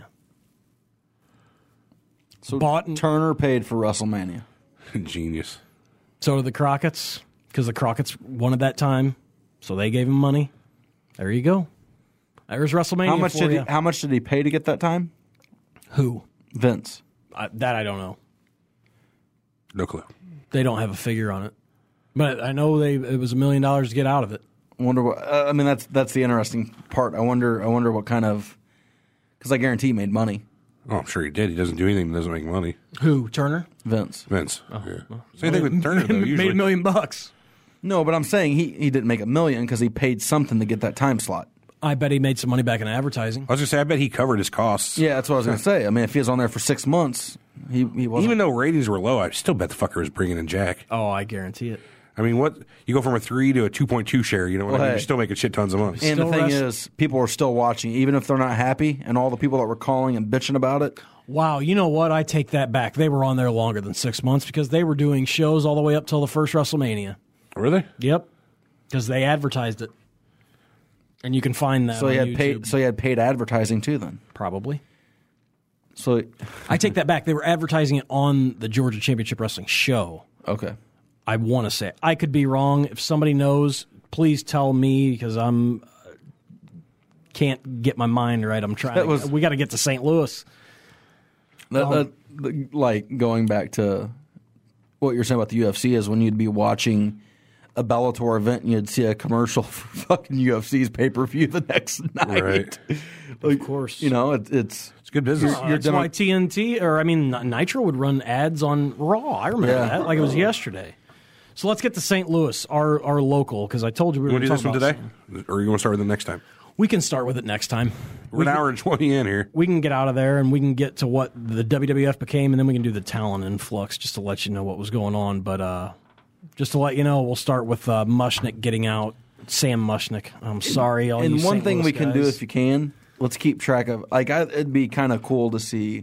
So Turner paid for WrestleMania. Genius. So did the Crockett's, because the Crockett's wanted that time. So they gave him money. There you go. There's WrestleMania. How much did he pay to get that time? Who? Vince. That I don't know. No clue. They don't have a figure on it, but I know it was $1 million to get out of it. Wonder what? That's the interesting part. I wonder what kind of, because I guarantee he made money. Oh, I'm sure he did. He doesn't do anything that doesn't make money. Who? Turner? Vince. Oh, yeah. Same thing with Turner, though. Usually. Made $1 million. No, but I'm saying he didn't make $1 million because he paid something to get that time slot. I bet he made some money back in advertising. I was going to say, I bet he covered his costs. Yeah, that's what I was going to say. If he was on there for 6 months, he wasn't. Even though ratings were low, I still bet the fucker was bringing in Jack. Oh, I guarantee it. What you go from a 3 to a 2.2 share, you're still making shit tons of money. And the thing is, people are still watching, even if they're not happy, and all the people that were calling and bitching about it. Wow, you know what? I take that back. They were on there longer than 6 months because they were doing shows all the way up till the first WrestleMania. Were they? Yep, because they advertised it, and you can find that. So he had YouTube. So he had paid advertising too, then probably. So I take that back. They were advertising it on the Georgia Championship Wrestling show. Okay. I want to say I could be wrong. If somebody knows, please tell me because I'm can't get my mind right. I'm trying. We got to get to St. Louis. Like going back to what you're saying about the UFC is when you'd be watching a Bellator event and you'd see a commercial for fucking UFC's pay-per-view the next night. Right. Of course. It's good business. That's why TNT Nitro would run ads on Raw. I remember that like it was yesterday. So let's get to St. Louis, our local, because I told you we were going to talk do this one today? Or you want to start with it next time? We can start with it next time. We're an hour and 20 in here. We can get out of there, and we can get to what the WWF became, and then we can do the talent influx just to let you know what was going on. But just to let you know, we'll start with Mushnick getting out. Sam Mushnick. I'm sorry, all you And one St. thing Louis we can do, guys. if you can, let's keep track of. It'd be kind of cool to see,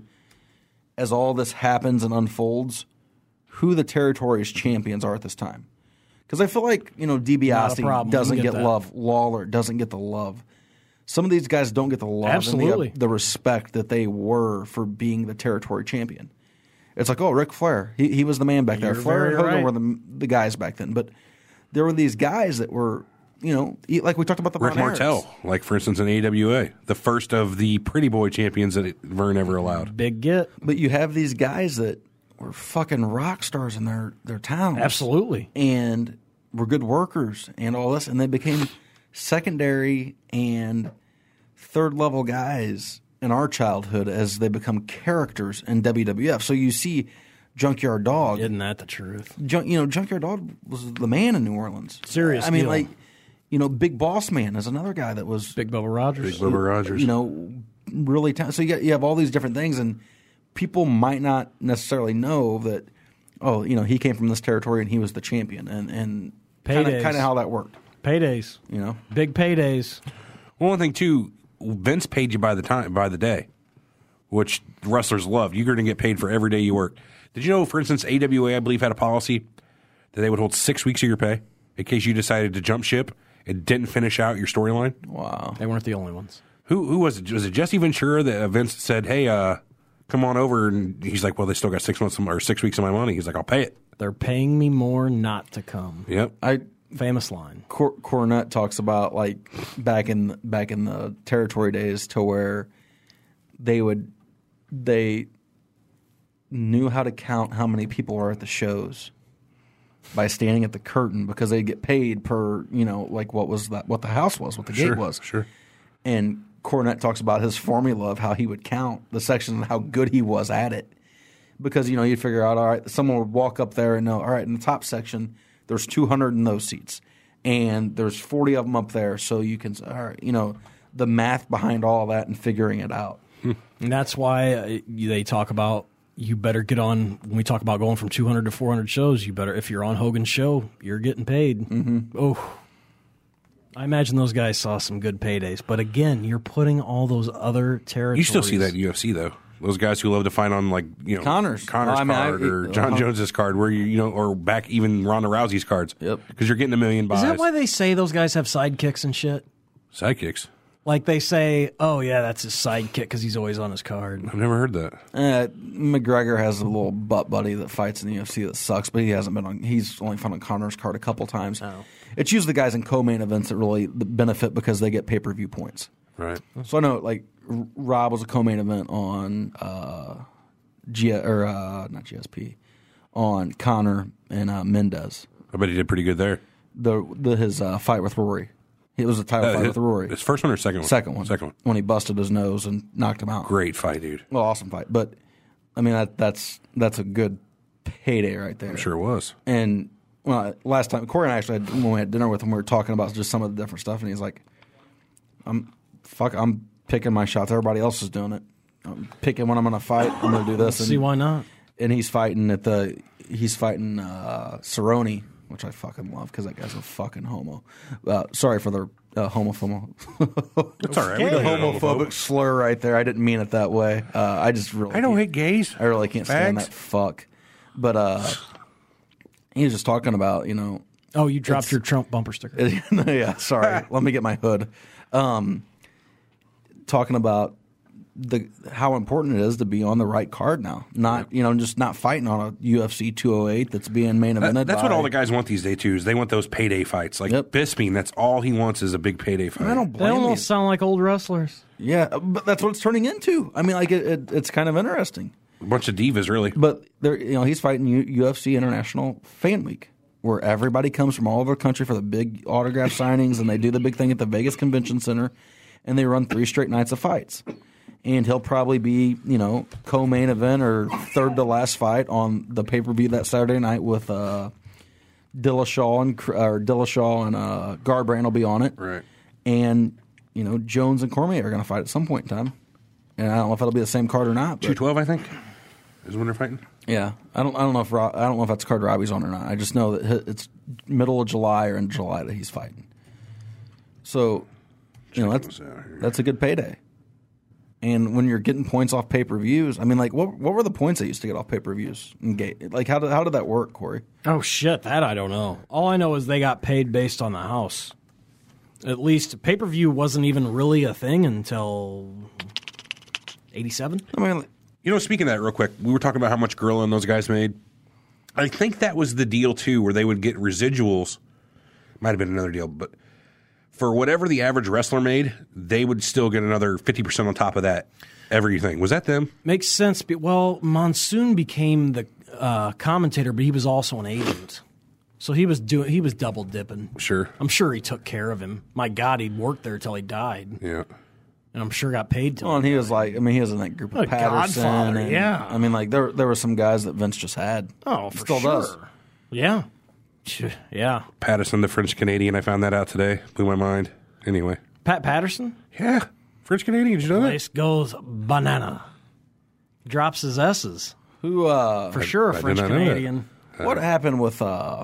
as all this happens and unfolds, who the territory's champions are at this time. Because I feel like DiBiase doesn't get love, Lawler doesn't get the love. Some of these guys don't get the love Absolutely. and the respect that they were for being the territory champion. It's like, oh, Ric Flair, he was the man back there. You're Flair and very Hogan right. were the guys back then, but there were these guys that were. Like we talked about the Rick Von Erichs. Martel, like for instance in AWA, the first of the Pretty Boy champions that Vern ever allowed. Big get. But you have these guys that were fucking rock stars in their towns. Absolutely. And were good workers and all this, and they became secondary and third level guys in our childhood as they become characters in WWF. So you see Junkyard Dog. Isn't that the truth? Junkyard Dog was the man in New Orleans. Serious I mean, deal. Big Boss Man is another guy that was Big Bubba Rogers. Big Bubba Rogers. Really talented. So you have all these different things, and people might not necessarily know that. Oh, he came from this territory and he was the champion, and kind of how that worked. Paydays. Big paydays. One thing too, Vince paid you by the day, which wrestlers loved. You're going to get paid for every day you worked. Did you know, for instance, AWA I believe had a policy that they would hold 6 weeks of your pay in case you decided to jump ship and didn't finish out your storyline? Wow. They weren't the only ones. Who was it? Was it Jesse Ventura that Vince said, hey, come on over? And he's like, well, they still got 6 months or 6 weeks of my money. He's like, I'll pay it. They're paying me more not to come. Yep. Famous line. Cornette talks about like back in the territory days to where they knew how to count how many people are at the shows by standing at the curtain because they get paid per like what the house was, what the gate was. Sure. And Cornette talks about his formula of how he would count the sections and how good he was at it. Because, you'd figure out, all right, someone would walk up there and know, all right, in the top section, there's 200 in those seats. And there's 40 of them up there. So you can, all right, the math behind all that and figuring it out. And that's why they talk about you better get on, when we talk about going from 200 to 400 shows, you better, if you're on Hogan's show, you're getting paid. Mm-hmm. Oh, I imagine those guys saw some good paydays. But again, you're putting all those other territories. You still see that in UFC, though. Those guys who love to fight on, Connor's card or John Jones's card, where or back even Ronda Rousey's cards. Yep. Because you're getting $1 million buys. Is that why they say those guys have sidekicks and shit? Sidekicks? Like they say, oh yeah, that's his sidekick because he's always on his card. I've never heard that. McGregor has a little butt buddy that fights in the UFC that sucks, but he hasn't been on. He's only fought on Connor's card a couple times. Oh. It's usually the guys in co-main events that really benefit because they get pay-per-view points. Right. So I know, like Rob was a co-main event on not GSP, on Connor and Mendez. I bet he did pretty good there. His fight with Rory. It was a title fight with Rory. His first one or second one? Second one. Second one. When he busted his nose and knocked him out. Great fight, dude. Well, awesome fight. But, I mean, that's a good payday right there. I'm sure it was. And, last time, Corey and I actually, when we had dinner with him, we were talking about just some of the different stuff, and he's like, I'm picking my shots. Everybody else is doing it. I'm picking when I'm going to fight. I'm going to do this. See, why not? And he's fighting Cerrone, which I fucking love because that guy's a fucking homo. Sorry for the homophobic. That's all right. The homophobic slur right there. I didn't mean it that way. I don't hate gays. I really can't stand that fuck. But he was just talking about, Oh, you dropped your Trump bumper sticker. Yeah, sorry. Let me get my hood. Talking about how important it is to be on the right card now. Not just not fighting on a UFC 208 that's being main evented. That's what all the guys want these days too. Is they want those payday fights. Like Bisping, that's all he wants is a big payday fight. I don't They blame almost sound like old wrestlers. Yeah, but that's what it's turning into. I mean, like it's kind of interesting. A bunch of divas, really. But he's fighting UFC International Fan Week, where everybody comes from all over the country for the big autograph signings, and they do the big thing at the Vegas Convention Center, and they run 3 straight nights of fights. And he'll probably be, co-main event or third to last fight on the pay-per-view that Saturday night with Dillashaw and Garbrandt will be on it. Right. And, Jones and Cormier are going to fight at some point in time. And I don't know if it'll be the same card or not. 212, I think, is when they're fighting. Yeah, I don't know if that's a card Robbie's on or not. I just know that it's middle of July or in July that he's fighting. So, that's a good payday. And when you're getting points off pay-per-views, I mean, like, what were the points they used to get off pay-per-views? Like, how did that work, Corey? Oh, shit, that I don't know. All I know is they got paid based on the house. At least pay-per-view wasn't even really a thing until 87. I mean, speaking of that real quick, we were talking about how much Gorilla and those guys made. I think that was the deal, too, where they would get residuals. Might have been another deal, but for whatever the average wrestler made, they would still get another 50% on top of that. Everything. Was that them? Makes sense. Well, Monsoon became the commentator, but he was also an agent. So he was double dipping. Sure. I'm sure he took care of him. My God, he'd worked there till he died. Yeah. And I'm sure got paid till. Well, and he was like, he was in that group of Patterson. Godfather, and, yeah. I mean, like there were some guys that Vince just had. Oh, for Still sure. does. Yeah. Yeah. Patterson, the French Canadian. I found that out today. Blew my mind. Anyway. Pat Patterson? Yeah. French Canadian. Did you know that? Place goes banana. Drops his S's. Who? For sure, a French Canadian. What happened with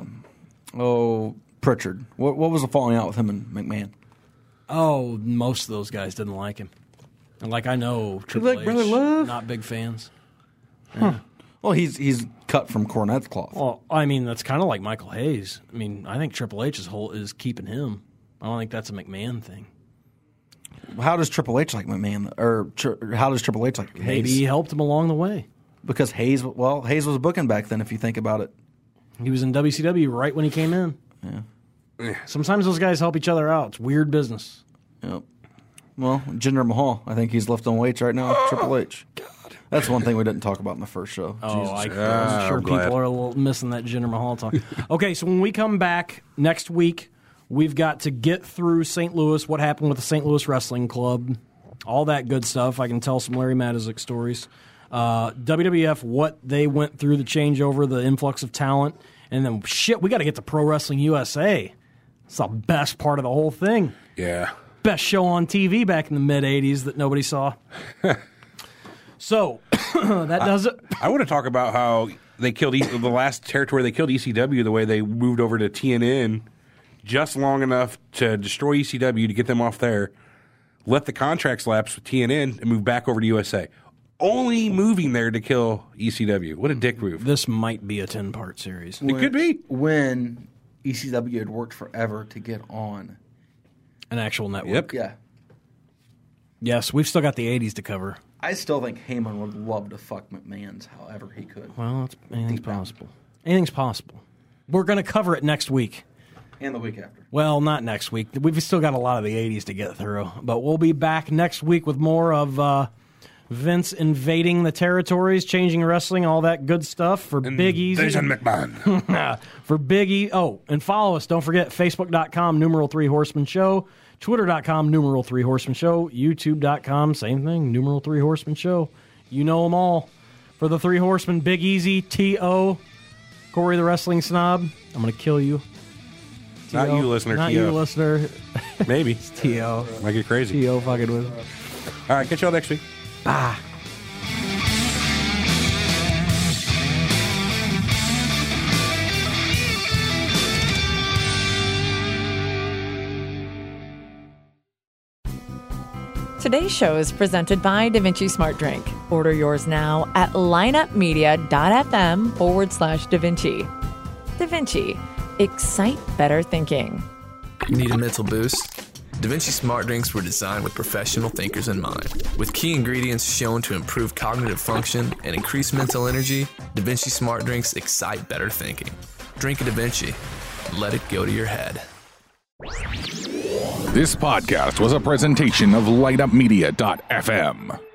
Pritchard? What was the falling out with him and McMahon? Oh, most of those guys didn't like him. And I know Triple H, Brother Love? not big fans. Huh. Well, he's cut from Cornette's cloth. Well, I mean, that's kind of like Michael Hayes. I mean, I think Triple H is keeping him. I don't think that's a McMahon thing. How does Triple H like McMahon? Or how does Triple H like Hayes? Maybe he helped him along the way. Because Hayes was booking back then, if you think about it. He was in WCW right when he came in. Yeah. Sometimes those guys help each other out. It's weird business. Yep. Well, Jinder Mahal, I think he's lifting weights right now with Triple H. God. That's one thing we didn't talk about in the first show. Oh, I'm sure people are a little missing that Jinder Mahal talk. Okay, so when we come back next week, we've got to get through St. Louis, what happened with the St. Louis Wrestling Club, all that good stuff. I can tell some Larry Matuszek stories. WWF, what they went through, the changeover, the influx of talent, and then, we got to get to Pro Wrestling USA. It's the best part of the whole thing. Yeah. Best show on TV back in the mid-'80s that nobody saw. So, that does it. I want to talk about how they killed the last territory they killed ECW, the way they moved over to TNN just long enough to destroy ECW to get them off there, let the contracts lapse with TNN, and move back over to USA. Only moving there to kill ECW. What a dick move. This might be a 10-part series. It could be. When ECW had worked forever to get on an actual network. Yep. Yeah. Yes, we've still got the 80s to cover. I still think Heyman would love to fuck McMahon's however he could. Well, anything's possible. Anything's possible. We're going to cover it next week. And the week after. Well, not next week. We've still got a lot of the 80s to get through. But we'll be back next week with more of Vince invading the territories, changing wrestling, all that good stuff for Big Easy. Jason McMahon. For Big E. Oh, and follow us. Don't forget, Facebook.com, #3 Horseman Show. Twitter.com, #3 Horseman Show. YouTube.com, same thing, #3 Horseman Show. You know them all. For the Three Horsemen, Big Easy, T.O., Corey the Wrestling Snob. I'm going to kill you. Not you, listener. Not T.O. you, listener. Maybe. It's T.O. Might get crazy. T.O. fucking with. All right, catch y'all next week. Bye. Today's show is presented by DaVinci Smart Drink. Order yours now at lineupmedia.fm/DaVinci. DaVinci. Excite better thinking. Need a mental boost? DaVinci Smart Drinks were designed with professional thinkers in mind. With key ingredients shown to improve cognitive function and increase mental energy, DaVinci Smart Drinks excite better thinking. Drink a DaVinci. Let it go to your head. This podcast was a presentation of LightUpMedia.fm.